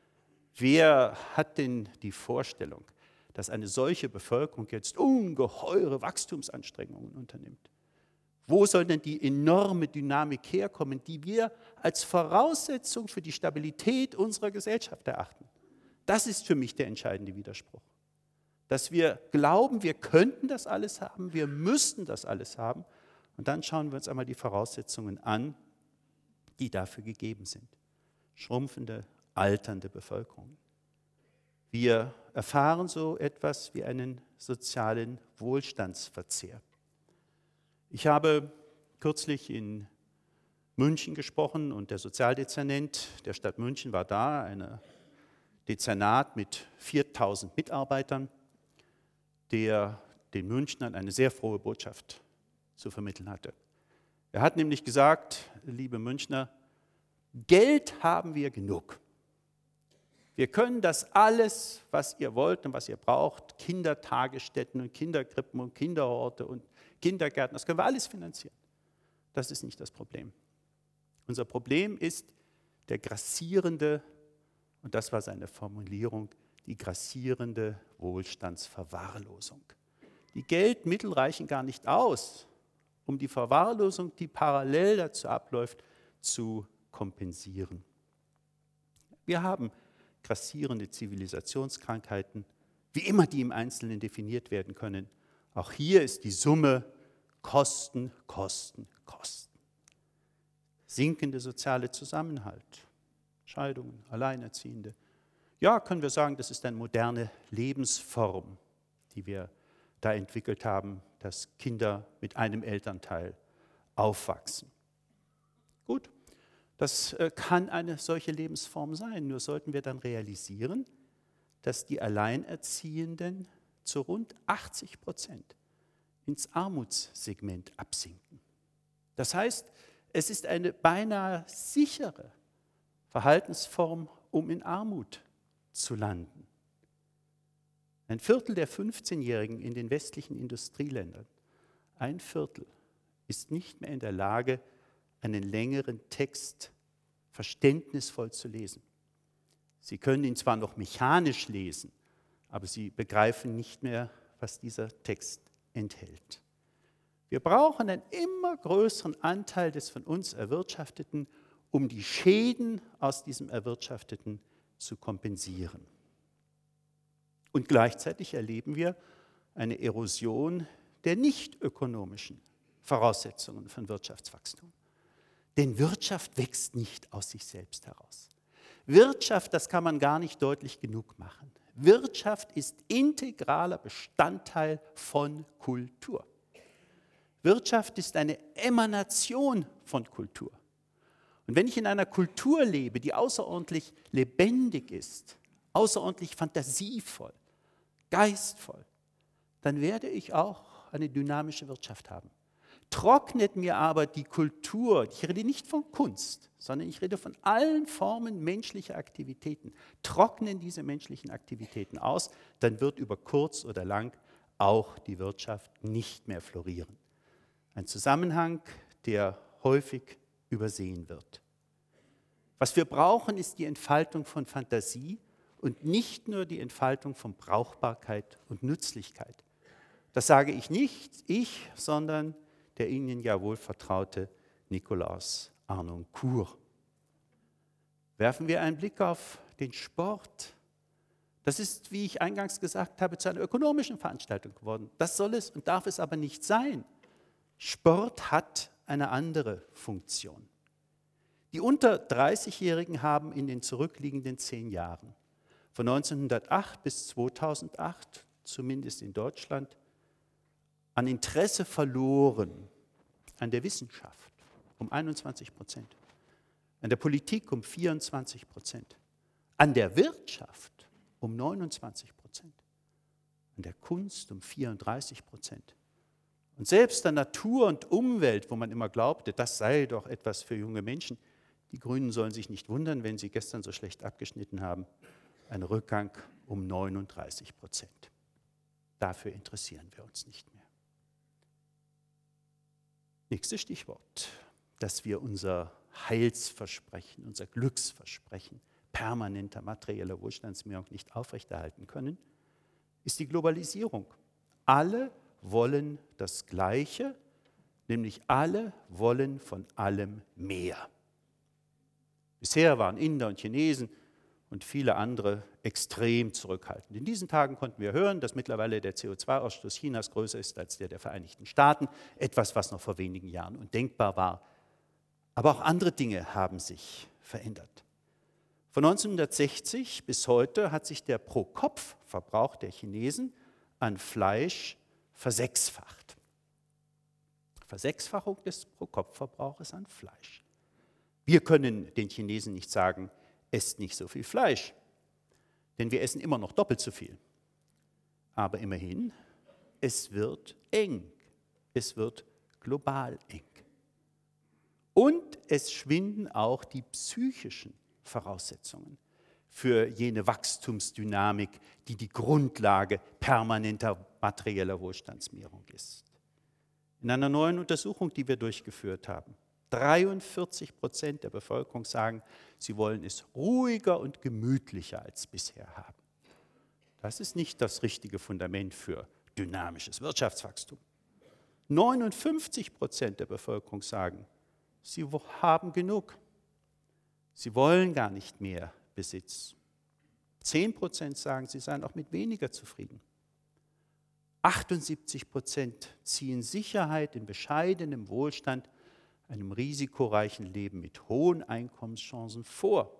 wer hat denn die Vorstellung, dass eine solche Bevölkerung jetzt ungeheure Wachstumsanstrengungen unternimmt? Wo soll denn die enorme Dynamik herkommen, die wir als Voraussetzung für die Stabilität unserer Gesellschaft erachten? Das ist für mich der entscheidende Widerspruch. Dass wir glauben, wir könnten das alles haben, wir müssten das alles haben. Und dann schauen wir uns einmal die Voraussetzungen an, die dafür gegeben sind. Schrumpfende, alternde Bevölkerung. Wir erfahren so etwas wie einen sozialen Wohlstandsverzehr. Ich habe kürzlich in München gesprochen und der Sozialdezernent der Stadt München war da, ein Dezernat mit viertausend Mitarbeitern, der den Münchnern eine sehr frohe Botschaft zu vermitteln hatte. Er hat nämlich gesagt, liebe Münchner, Geld haben wir genug. Wir können das alles, was ihr wollt und was ihr braucht, Kindertagesstätten und Kinderkrippen und Kinderhorte und Kindergärten, das können wir alles finanzieren. Das ist nicht das Problem. Unser Problem ist der grassierende, und das war seine Formulierung, die grassierende Wohlstandsverwahrlosung. Die Geldmittel reichen gar nicht aus, um die Verwahrlosung, die parallel dazu abläuft, zu kompensieren. Wir haben grassierende Zivilisationskrankheiten, wie immer die im Einzelnen definiert werden können. Auch hier ist die Summe Kosten, Kosten, Kosten. Sinkende soziale Zusammenhalt, Scheidungen, Alleinerziehende. Ja, können wir sagen, das ist eine moderne Lebensform, die wir da entwickelt haben, dass Kinder mit einem Elternteil aufwachsen. Gut, das kann eine solche Lebensform sein, nur sollten wir dann realisieren, dass die Alleinerziehenden zu rund achtzig Prozent ins Armutssegment absinken. Das heißt, es ist eine beinahe sichere Verhaltensform, um in Armut zu landen. Ein Viertel der fünfzehnjährigen in den westlichen Industrieländern, ein Viertel, ist nicht mehr in der Lage, einen längeren Text verständnisvoll zu lesen. Sie können ihn zwar noch mechanisch lesen, aber sie begreifen nicht mehr, was dieser Text enthält. Wir brauchen einen immer größeren Anteil des von uns Erwirtschafteten, um die Schäden aus diesem Erwirtschafteten zu kompensieren. Und gleichzeitig erleben wir eine Erosion der nicht ökonomischen Voraussetzungen von Wirtschaftswachstum. Denn Wirtschaft wächst nicht aus sich selbst heraus. Wirtschaft, das kann man gar nicht deutlich genug machen. Wirtschaft ist integraler Bestandteil von Kultur. Wirtschaft ist eine Emanation von Kultur. Und wenn ich in einer Kultur lebe, die außerordentlich lebendig ist, außerordentlich fantasievoll, geistvoll, dann werde ich auch eine dynamische Wirtschaft haben. Trocknet mir aber die Kultur, ich rede nicht von Kunst, sondern ich rede von allen Formen menschlicher Aktivitäten, trocknen diese menschlichen Aktivitäten aus, dann wird über kurz oder lang auch die Wirtschaft nicht mehr florieren. Ein Zusammenhang, der häufig übersehen wird. Was wir brauchen, ist die Entfaltung von Fantasie und nicht nur die Entfaltung von Brauchbarkeit und Nützlichkeit. Das sage ich nicht ich, sondern der Ihnen ja wohl vertraute Nikolaus Arnoncourt. Werfen wir einen Blick auf den Sport. Das ist, wie ich eingangs gesagt habe, zu einer ökonomischen Veranstaltung geworden. Das soll es und darf es aber nicht sein. Sport hat eine andere Funktion. Die unter dreißigjährigen haben in den zurückliegenden zehn Jahren, von neunzehnhundertacht bis zweitausendacht, zumindest in Deutschland, an Interesse verloren, an der Wissenschaft um einundzwanzig Prozent, an der Politik um vierundzwanzig Prozent, an der Wirtschaft um neunundzwanzig Prozent, an der Kunst um vierunddreißig Prozent. Und selbst an Natur und Umwelt, wo man immer glaubte, das sei doch etwas für junge Menschen, die Grünen sollen sich nicht wundern, wenn sie gestern so schlecht abgeschnitten haben, ein Rückgang um neununddreißig Prozent. Dafür interessieren wir uns nicht mehr. Nächstes Stichwort, dass wir unser Heilsversprechen, unser Glücksversprechen permanenter materieller Wohlstandsmehrung nicht aufrechterhalten können, ist die Globalisierung. Alle wollen das Gleiche, nämlich alle wollen von allem mehr. Bisher waren Inder und Chinesen und viele andere extrem zurückhaltend. In diesen Tagen konnten wir hören, dass mittlerweile der C O zwei Ausstoß Chinas größer ist als der der Vereinigten Staaten, etwas, was noch vor wenigen Jahren undenkbar war. Aber auch andere Dinge haben sich verändert. Von neunzehnhundertsechzig bis heute hat sich der Pro-Kopf-Verbrauch der Chinesen an Fleisch versechsfacht. Versechsfachung des Pro-Kopf-Verbrauches an Fleisch. Wir können den Chinesen nicht sagen, esst nicht so viel Fleisch, denn wir essen immer noch doppelt so viel. Aber immerhin, es wird eng, es wird global eng. Und es schwinden auch die psychischen Voraussetzungen für jene Wachstumsdynamik, die die Grundlage permanenter materieller Wohlstandsmehrung ist. In einer neuen Untersuchung, die wir durchgeführt haben, dreiundvierzig Prozent der Bevölkerung sagen, sie wollen es ruhiger und gemütlicher als bisher haben. Das ist nicht das richtige Fundament für dynamisches Wirtschaftswachstum. neunundfünfzig Prozent der Bevölkerung sagen, sie haben genug. Sie wollen gar nicht mehr Besitz. zehn Prozent sagen, sie seien auch mit weniger zufrieden. achtundsiebzig Prozent ziehen Sicherheit in bescheidenem Wohlstand, einem risikoreichen Leben mit hohen Einkommenschancen vor.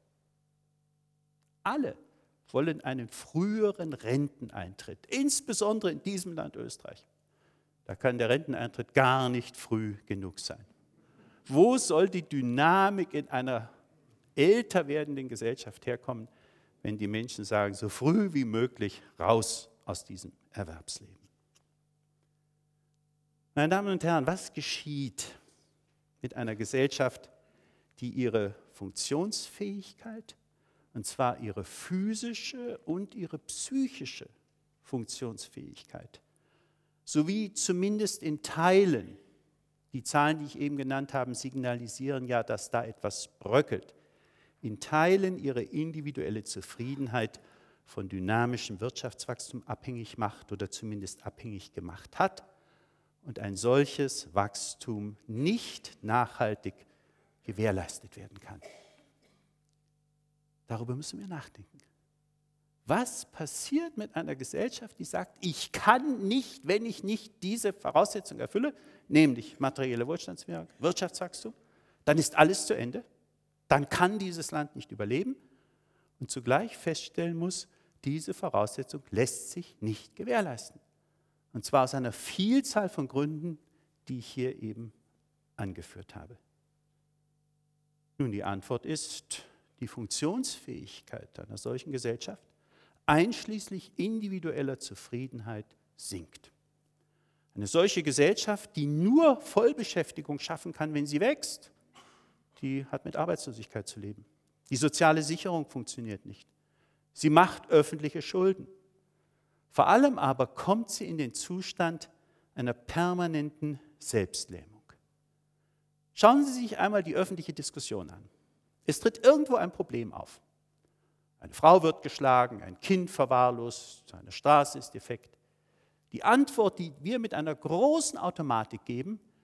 Alle wollen einen früheren Renteneintritt, insbesondere in diesem Land Österreich. Da kann der Renteneintritt gar nicht früh genug sein. Wo soll die Dynamik in einer älter werdenden Gesellschaft herkommen, wenn die Menschen sagen, so früh wie möglich raus aus diesem Erwerbsleben? Meine Damen und Herren, was geschieht mit einer Gesellschaft, die ihre Funktionsfähigkeit, und zwar ihre physische und ihre psychische Funktionsfähigkeit, sowie zumindest in Teilen, die Zahlen, die ich eben genannt habe, signalisieren ja, dass da etwas bröckelt, in Teilen ihre individuelle Zufriedenheit von dynamischem Wirtschaftswachstum abhängig macht oder zumindest abhängig gemacht hat und ein solches Wachstum nicht nachhaltig gewährleistet werden kann. Darüber müssen wir nachdenken. Was passiert mit einer Gesellschaft, die sagt, ich kann nicht, wenn ich nicht diese Voraussetzung erfülle, nämlich materielle Wohlstandsmehrung, Wirtschaftswachstum, dann ist alles zu Ende, dann kann dieses Land nicht überleben und zugleich feststellen muss, diese Voraussetzung lässt sich nicht gewährleisten. Und zwar aus einer Vielzahl von Gründen, die ich hier eben angeführt habe. Nun, die Antwort ist, die Funktionsfähigkeit einer solchen Gesellschaft, einschließlich individueller Zufriedenheit, sinkt. Eine solche Gesellschaft, die nur Vollbeschäftigung schaffen kann, wenn sie wächst, die hat mit Arbeitslosigkeit zu leben. Die soziale Sicherung funktioniert nicht. Sie macht öffentliche Schulden. Vor allem aber kommt sie in den Zustand einer permanenten Selbstlähmung. Schauen Sie sich einmal die öffentliche Diskussion an. Es tritt irgendwo ein Problem auf. Eine Frau wird geschlagen, ein Kind verwahrlost, eine Straße ist defekt. Die Antwort, die wir mit einer großen Automatik geben,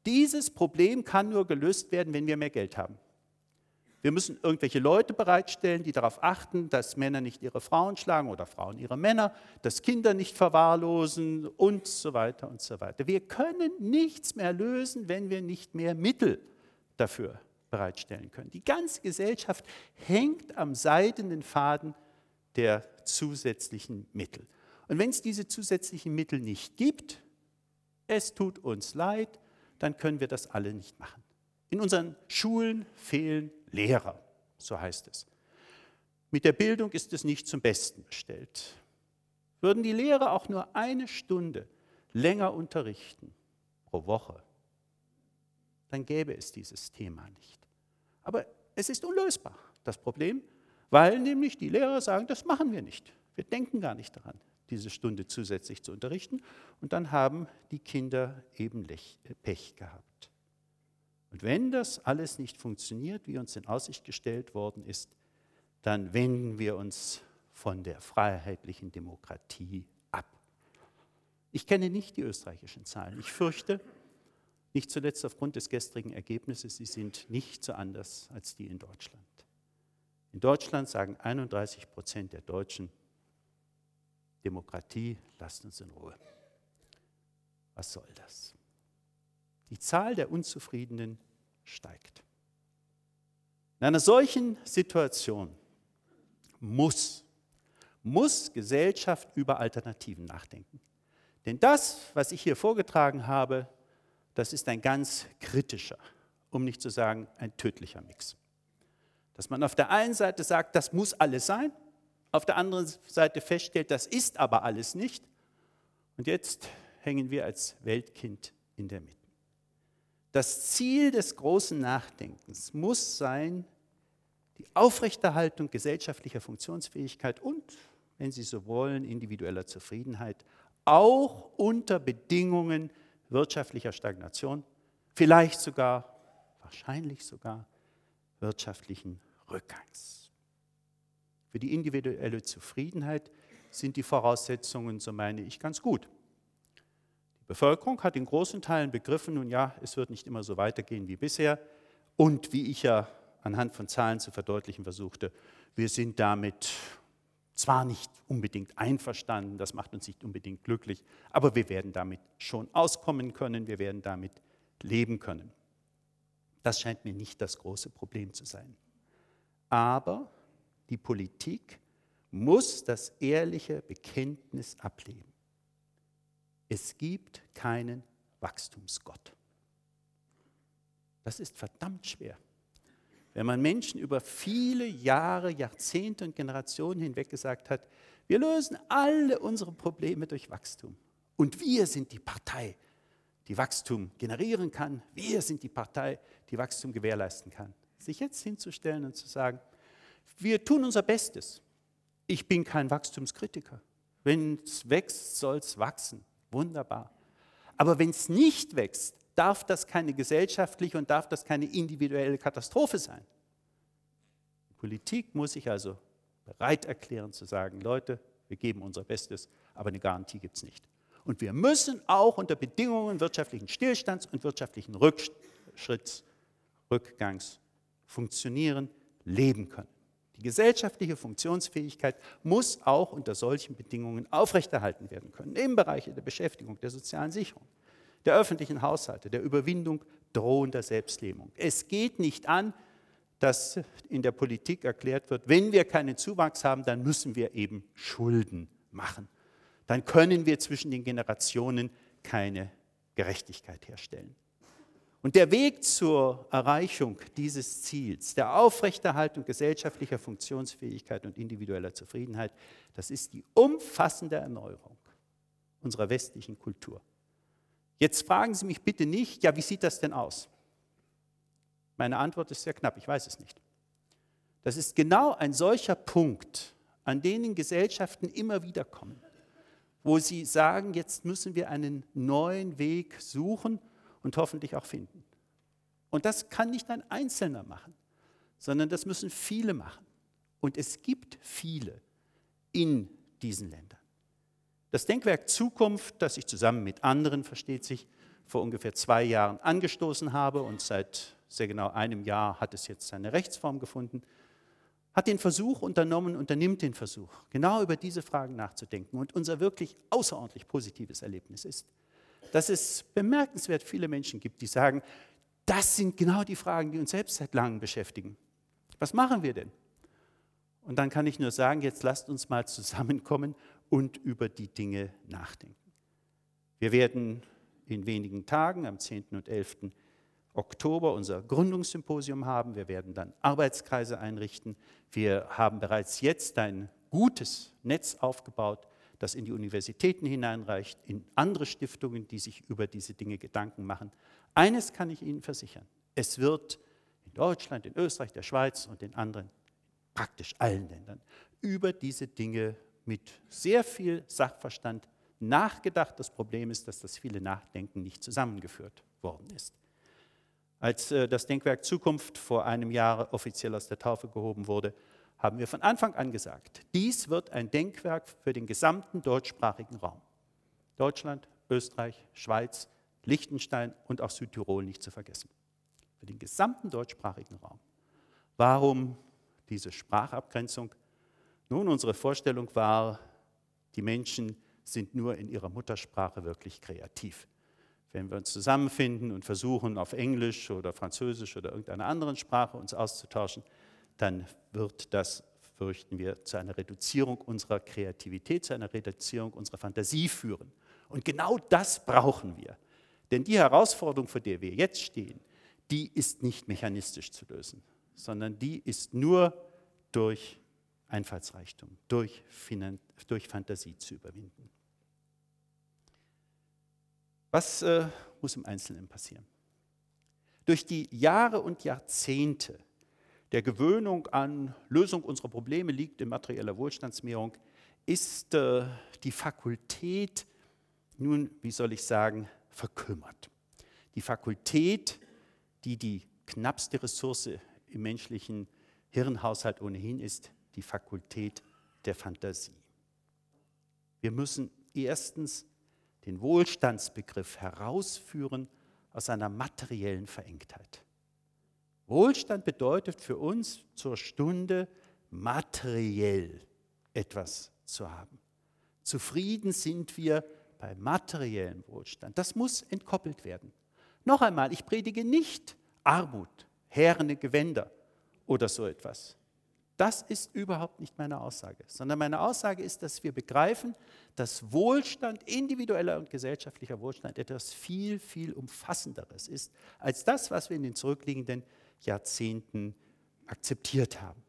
Dieses Problem kann nur gelöst werden, wenn wir mehr Geld haben. Wir müssen irgendwelche Leute bereitstellen, die darauf achten, dass Männer nicht ihre Frauen schlagen oder Frauen ihre Männer, dass Kinder nicht verwahrlosen und so weiter und so weiter. Wir können nichts mehr lösen, wenn wir nicht mehr Mittel dafür bereitstellen können. Die ganze Gesellschaft hängt am seidenen Faden der zusätzlichen Mittel. Und wenn es diese zusätzlichen Mittel nicht gibt, es tut uns leid, dann können wir das alle nicht machen. In unseren Schulen fehlen Lehrer, so heißt es. Mit der Bildung ist es nicht zum Besten bestellt. Würden die Lehrer auch nur eine Stunde länger unterrichten pro Woche, dann gäbe es dieses Thema nicht. Aber es ist unlösbar, das Problem, weil nämlich die Lehrer sagen, das machen wir nicht. Wir denken gar nicht daran, diese Stunde zusätzlich zu unterrichten. Und dann haben die Kinder eben Pech gehabt. Und wenn das alles nicht funktioniert, wie uns in Aussicht gestellt worden ist, dann wenden wir uns von der freiheitlichen Demokratie ab. Ich kenne nicht die österreichischen Zahlen. Ich fürchte, nicht zuletzt aufgrund des gestrigen Ergebnisses, sie sind nicht so anders als die in Deutschland. In Deutschland sagen einunddreißig Prozent der Deutschen, Demokratie, lasst uns in Ruhe. Was soll das? Die Zahl der Unzufriedenen steigt. In einer solchen Situation muss, muss Gesellschaft über Alternativen nachdenken. Denn das, was ich hier vorgetragen habe, das ist ein ganz kritischer, um nicht zu sagen ein tödlicher Mix. Dass man auf der einen Seite sagt, das muss alles sein, auf der anderen Seite feststellt, das ist aber alles nicht. Und jetzt hängen wir als Weltkind in der Mitte. Das Ziel des großen Nachdenkens muss sein, die Aufrechterhaltung gesellschaftlicher Funktionsfähigkeit und, wenn Sie so wollen, individueller Zufriedenheit, auch unter Bedingungen wirtschaftlicher Stagnation, vielleicht sogar, wahrscheinlich sogar, wirtschaftlichen Rückgangs. Für die individuelle Zufriedenheit sind die Voraussetzungen, so meine ich, ganz gut. Die Bevölkerung hat in großen Teilen begriffen, nun ja, es wird nicht immer so weitergehen wie bisher. Und wie ich ja anhand von Zahlen zu verdeutlichen versuchte, wir sind damit zwar nicht unbedingt einverstanden, das macht uns nicht unbedingt glücklich, aber wir werden damit schon auskommen können, wir werden damit leben können. Das scheint mir nicht das große Problem zu sein. Aber die Politik muss das ehrliche Bekenntnis ablegen. Es gibt keinen Wachstumsgott. Das ist verdammt schwer. Wenn man Menschen über viele Jahre, Jahrzehnte und Generationen hinweg gesagt hat, wir lösen alle unsere Probleme durch Wachstum. Und wir sind die Partei, die Wachstum generieren kann. Wir sind die Partei, die Wachstum gewährleisten kann. Sich jetzt hinzustellen und zu sagen, wir tun unser Bestes. Ich bin kein Wachstumskritiker. Wenn es wächst, soll es wachsen. Wunderbar. Aber wenn es nicht wächst, darf das keine gesellschaftliche und darf das keine individuelle Katastrophe sein. Die Politik muss sich also bereit erklären zu sagen, Leute, wir geben unser Bestes, aber eine Garantie gibt es nicht. Und wir müssen auch unter Bedingungen wirtschaftlichen Stillstands und wirtschaftlichen Rückschritts, Rückgangs funktionieren, leben können. Die gesellschaftliche Funktionsfähigkeit muss auch unter solchen Bedingungen aufrechterhalten werden können, im Bereich der Beschäftigung, der sozialen Sicherung, der öffentlichen Haushalte, der Überwindung drohender Selbstlähmung. Es geht nicht an, dass in der Politik erklärt wird, wenn wir keinen Zuwachs haben, dann müssen wir eben Schulden machen. Dann können wir zwischen den Generationen keine Gerechtigkeit herstellen. Und der Weg zur Erreichung dieses Ziels, der Aufrechterhaltung gesellschaftlicher Funktionsfähigkeit und individueller Zufriedenheit, das ist die umfassende Erneuerung unserer westlichen Kultur. Jetzt fragen Sie mich bitte nicht, ja, wie sieht das denn aus? Meine Antwort ist sehr knapp, ich weiß es nicht. Das ist genau ein solcher Punkt, an den Gesellschaften immer wieder kommen, wo sie sagen, jetzt müssen wir einen neuen Weg suchen und hoffentlich auch finden. Und das kann nicht ein Einzelner machen, sondern das müssen viele machen. Und es gibt viele in diesen Ländern. Das Denkwerk Zukunft, das sich zusammen mit anderen, versteht sich, vor ungefähr zwei Jahren angestoßen habe und seit sehr genau einem Jahr hat es jetzt seine Rechtsform gefunden, hat den Versuch unternommen, unternimmt den Versuch, genau über diese Fragen nachzudenken. Und unser wirklich außerordentlich positives Erlebnis ist, dass es bemerkenswert viele Menschen gibt, die sagen, das sind genau die Fragen, die uns selbst seit langem beschäftigen. Was machen wir denn? Und dann kann ich nur sagen, jetzt lasst uns mal zusammenkommen und über die Dinge nachdenken. Wir werden in wenigen Tagen, am zehnten und elften Oktober, unser Gründungssymposium haben. Wir werden dann Arbeitskreise einrichten. Wir haben bereits jetzt ein gutes Netz aufgebaut, das in die Universitäten hineinreicht, in andere Stiftungen, die sich über diese Dinge Gedanken machen. Eines kann ich Ihnen versichern, es wird in Deutschland, in Österreich, der Schweiz und in anderen, praktisch allen Ländern, über diese Dinge mit sehr viel Sachverstand nachgedacht. Das Problem ist, dass das viele Nachdenken nicht zusammengeführt worden ist. Als äh, das Denkwerk Zukunft vor einem Jahr offiziell aus der Taufe gehoben wurde, haben wir von Anfang an gesagt, dies wird ein Denkwerk für den gesamten deutschsprachigen Raum. Deutschland, Österreich, Schweiz, Liechtenstein und auch Südtirol nicht zu vergessen. Für den gesamten deutschsprachigen Raum. Warum diese Sprachabgrenzung? Nun, unsere Vorstellung war, die Menschen sind nur in ihrer Muttersprache wirklich kreativ. Wenn wir uns zusammenfinden und versuchen, auf Englisch oder Französisch oder irgendeiner anderen Sprache uns auszutauschen, dann wird das, fürchten wir, zu einer Reduzierung unserer Kreativität, zu einer Reduzierung unserer Fantasie führen. Und genau das brauchen wir. Denn die Herausforderung, vor der wir jetzt stehen, die ist nicht mechanistisch zu lösen, sondern die ist nur durch Einfallsreichtum, durch, Finan- durch Fantasie zu überwinden. Was äh, muss im Einzelnen passieren? Durch die Jahre und Jahrzehnte der Gewöhnung an Lösung unserer Probleme liegt in materieller Wohlstandsmehrung, ist äh, die Fakultät, nun, wie soll ich sagen, verkümmert. Die Fakultät, die die knappste Ressource im menschlichen Hirnhaushalt ohnehin ist, die Fakultät der Fantasie. Wir müssen erstens den Wohlstandsbegriff herausführen aus einer materiellen Verengtheit. Wohlstand bedeutet für uns zur Stunde materiell etwas zu haben. Zufrieden sind wir bei materiellem Wohlstand. Das muss entkoppelt werden. Noch einmal, ich predige nicht Armut, härene Gewänder oder so etwas. Das ist überhaupt nicht meine Aussage, sondern meine Aussage ist, dass wir begreifen, dass Wohlstand, individueller und gesellschaftlicher Wohlstand etwas viel, viel Umfassenderes ist, als das, was wir in den zurückliegenden Jahrzehnten akzeptiert haben.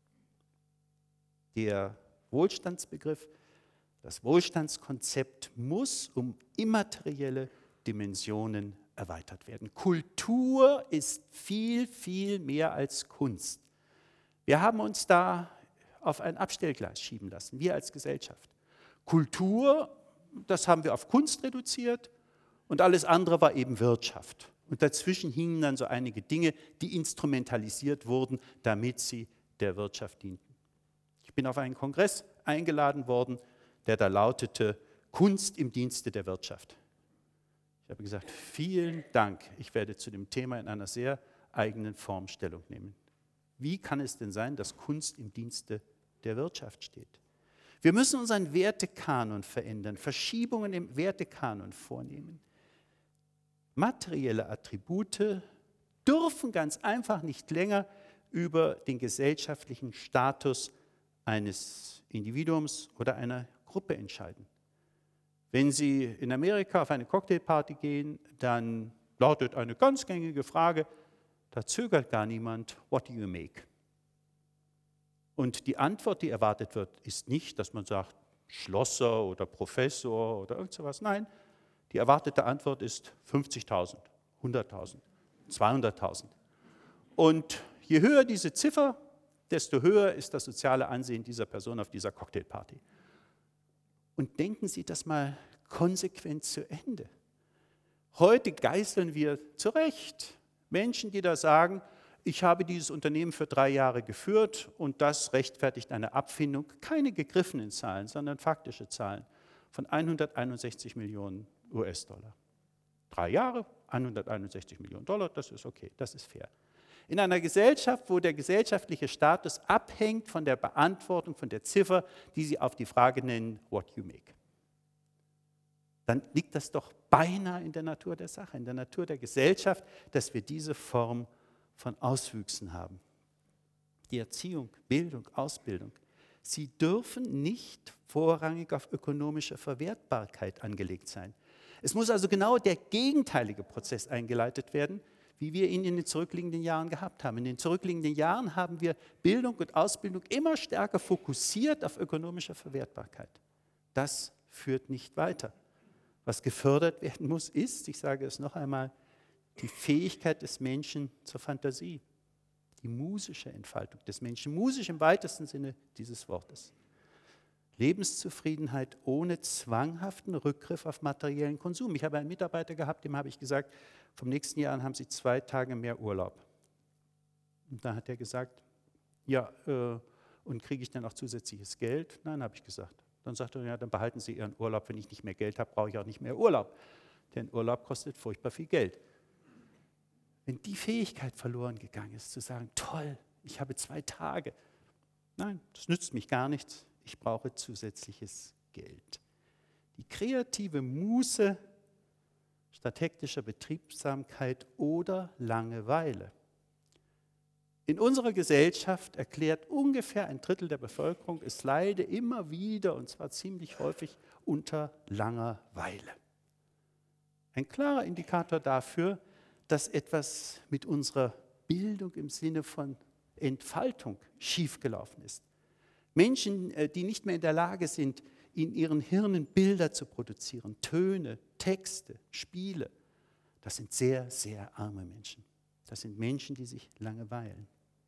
Der Wohlstandsbegriff, das Wohlstandskonzept muss um immaterielle Dimensionen erweitert werden. Kultur ist viel, viel mehr als Kunst. Wir haben uns da auf ein Abstellgleis schieben lassen, wir als Gesellschaft. Kultur, das haben wir auf Kunst reduziert und alles andere war eben Wirtschaft. Und dazwischen hingen dann so einige Dinge, die instrumentalisiert wurden, damit sie der Wirtschaft dienten. Ich bin auf einen Kongress eingeladen worden, der da lautete, Kunst im Dienste der Wirtschaft. Ich habe gesagt, vielen Dank, ich werde zu dem Thema in einer sehr eigenen Form Stellung nehmen. Wie kann es denn sein, dass Kunst im Dienste der Wirtschaft steht? Wir müssen unseren Wertekanon verändern, Verschiebungen im Wertekanon vornehmen. Materielle Attribute dürfen ganz einfach nicht länger über den gesellschaftlichen Status eines Individuums oder einer Gruppe entscheiden. Wenn Sie in Amerika auf eine Cocktailparty gehen, dann lautet eine ganz gängige Frage, da zögert gar niemand, what do you make? Und die Antwort, die erwartet wird, ist nicht, dass man sagt, Schlosser oder Professor oder irgend sowas. Nein, die erwartete Antwort ist fünfzigtausend, hunderttausend, zweihunderttausend. Und je höher diese Ziffer, desto höher ist das soziale Ansehen dieser Person auf dieser Cocktailparty. Und denken Sie das mal konsequent zu Ende. Heute geißeln wir zu Recht Menschen, die da sagen, ich habe dieses Unternehmen für drei Jahre geführt und das rechtfertigt eine Abfindung, keine gegriffenen Zahlen, sondern faktische Zahlen von hunderteinundsechzig Millionen U S-Dollar. drei Jahre, hunderteinundsechzig Millionen Dollar, das ist okay, das ist fair. In einer Gesellschaft, wo der gesellschaftliche Status abhängt von der Beantwortung, von der Ziffer, die Sie auf die Frage nennen, what you make. Dann liegt das doch beinahe in der Natur der Sache, in der Natur der Gesellschaft, dass wir diese Form von Auswüchsen haben. Die Erziehung, Bildung, Ausbildung, sie dürfen nicht vorrangig auf ökonomische Verwertbarkeit angelegt sein. Es muss also genau der gegenteilige Prozess eingeleitet werden, wie wir ihn in den zurückliegenden Jahren gehabt haben. In den zurückliegenden Jahren haben wir Bildung und Ausbildung immer stärker fokussiert auf ökonomische Verwertbarkeit. Das führt nicht weiter. Was gefördert werden muss, ist, ich sage es noch einmal, die Fähigkeit des Menschen zur Fantasie, die musische Entfaltung des Menschen, musisch im weitesten Sinne dieses Wortes. Lebenszufriedenheit ohne zwanghaften Rückgriff auf materiellen Konsum. Ich habe einen Mitarbeiter gehabt, dem habe ich gesagt, vom nächsten Jahr an haben Sie zwei Tage mehr Urlaub. Und da hat er gesagt, ja, äh, und kriege ich dann auch zusätzliches Geld? Nein, habe ich gesagt. Dann sagt er, ja, dann behalten Sie Ihren Urlaub. Wenn ich nicht mehr Geld habe, brauche ich auch nicht mehr Urlaub. Denn Urlaub kostet furchtbar viel Geld. Wenn die Fähigkeit verloren gegangen ist, zu sagen, toll, ich habe zwei Tage. Nein, das nützt mich gar nichts. Ich brauche zusätzliches Geld. Die kreative Muße statt hektischer Betriebsamkeit oder Langeweile. In unserer Gesellschaft erklärt ungefähr ein Drittel der Bevölkerung, es leide immer wieder, und zwar ziemlich häufig, unter Langeweile. Ein klarer Indikator dafür, dass etwas mit unserer Bildung im Sinne von Entfaltung schiefgelaufen ist. Menschen, die nicht mehr in der Lage sind, in ihren Hirnen Bilder zu produzieren, Töne, Texte, Spiele, das sind sehr, sehr arme Menschen. Das sind Menschen, die sich langweilen.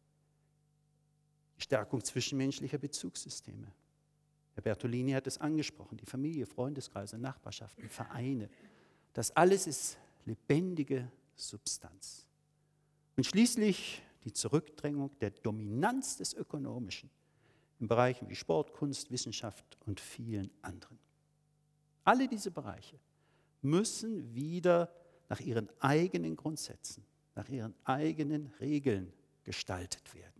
Die Stärkung zwischenmenschlicher Bezugssysteme. Herr Bertolini hat es angesprochen, die Familie, Freundeskreise, Nachbarschaften, Vereine. Das alles ist lebendige Substanz. Und schließlich die Zurückdrängung der Dominanz des Ökonomischen in Bereichen wie Sport, Kunst, Wissenschaft und vielen anderen. Alle diese Bereiche müssen wieder nach ihren eigenen Grundsätzen, nach ihren eigenen Regeln gestaltet werden.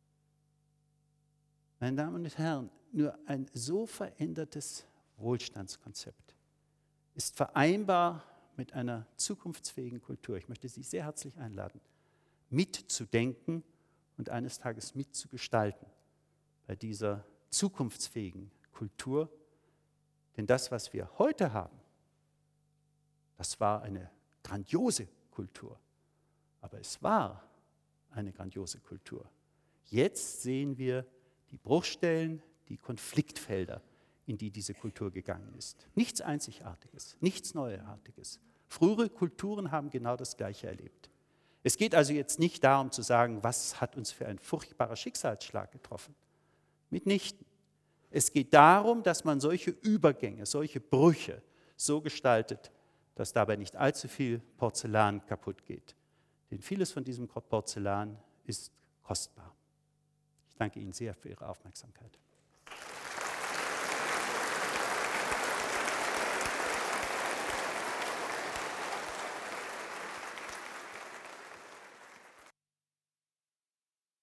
Meine Damen und Herren, nur ein so verändertes Wohlstandskonzept ist vereinbar mit einer zukunftsfähigen Kultur. Ich möchte Sie sehr herzlich einladen, mitzudenken und eines Tages mitzugestalten bei dieser zukunftsfähigen Kultur. Denn das, was wir heute haben, das war eine grandiose Kultur. Aber es war eine grandiose Kultur. Jetzt sehen wir die Bruchstellen, die Konfliktfelder, in die diese Kultur gegangen ist. Nichts Einzigartiges, nichts Neuartiges. Frühere Kulturen haben genau das Gleiche erlebt. Es geht also jetzt nicht darum zu sagen, was hat uns für ein furchtbarer Schicksalsschlag getroffen. Mitnichten. Es geht darum, dass man solche Übergänge, solche Brüche so gestaltet, dass dabei nicht allzu viel Porzellan kaputt geht. Denn vieles von diesem Porzellan ist kostbar. Ich danke Ihnen sehr für Ihre Aufmerksamkeit.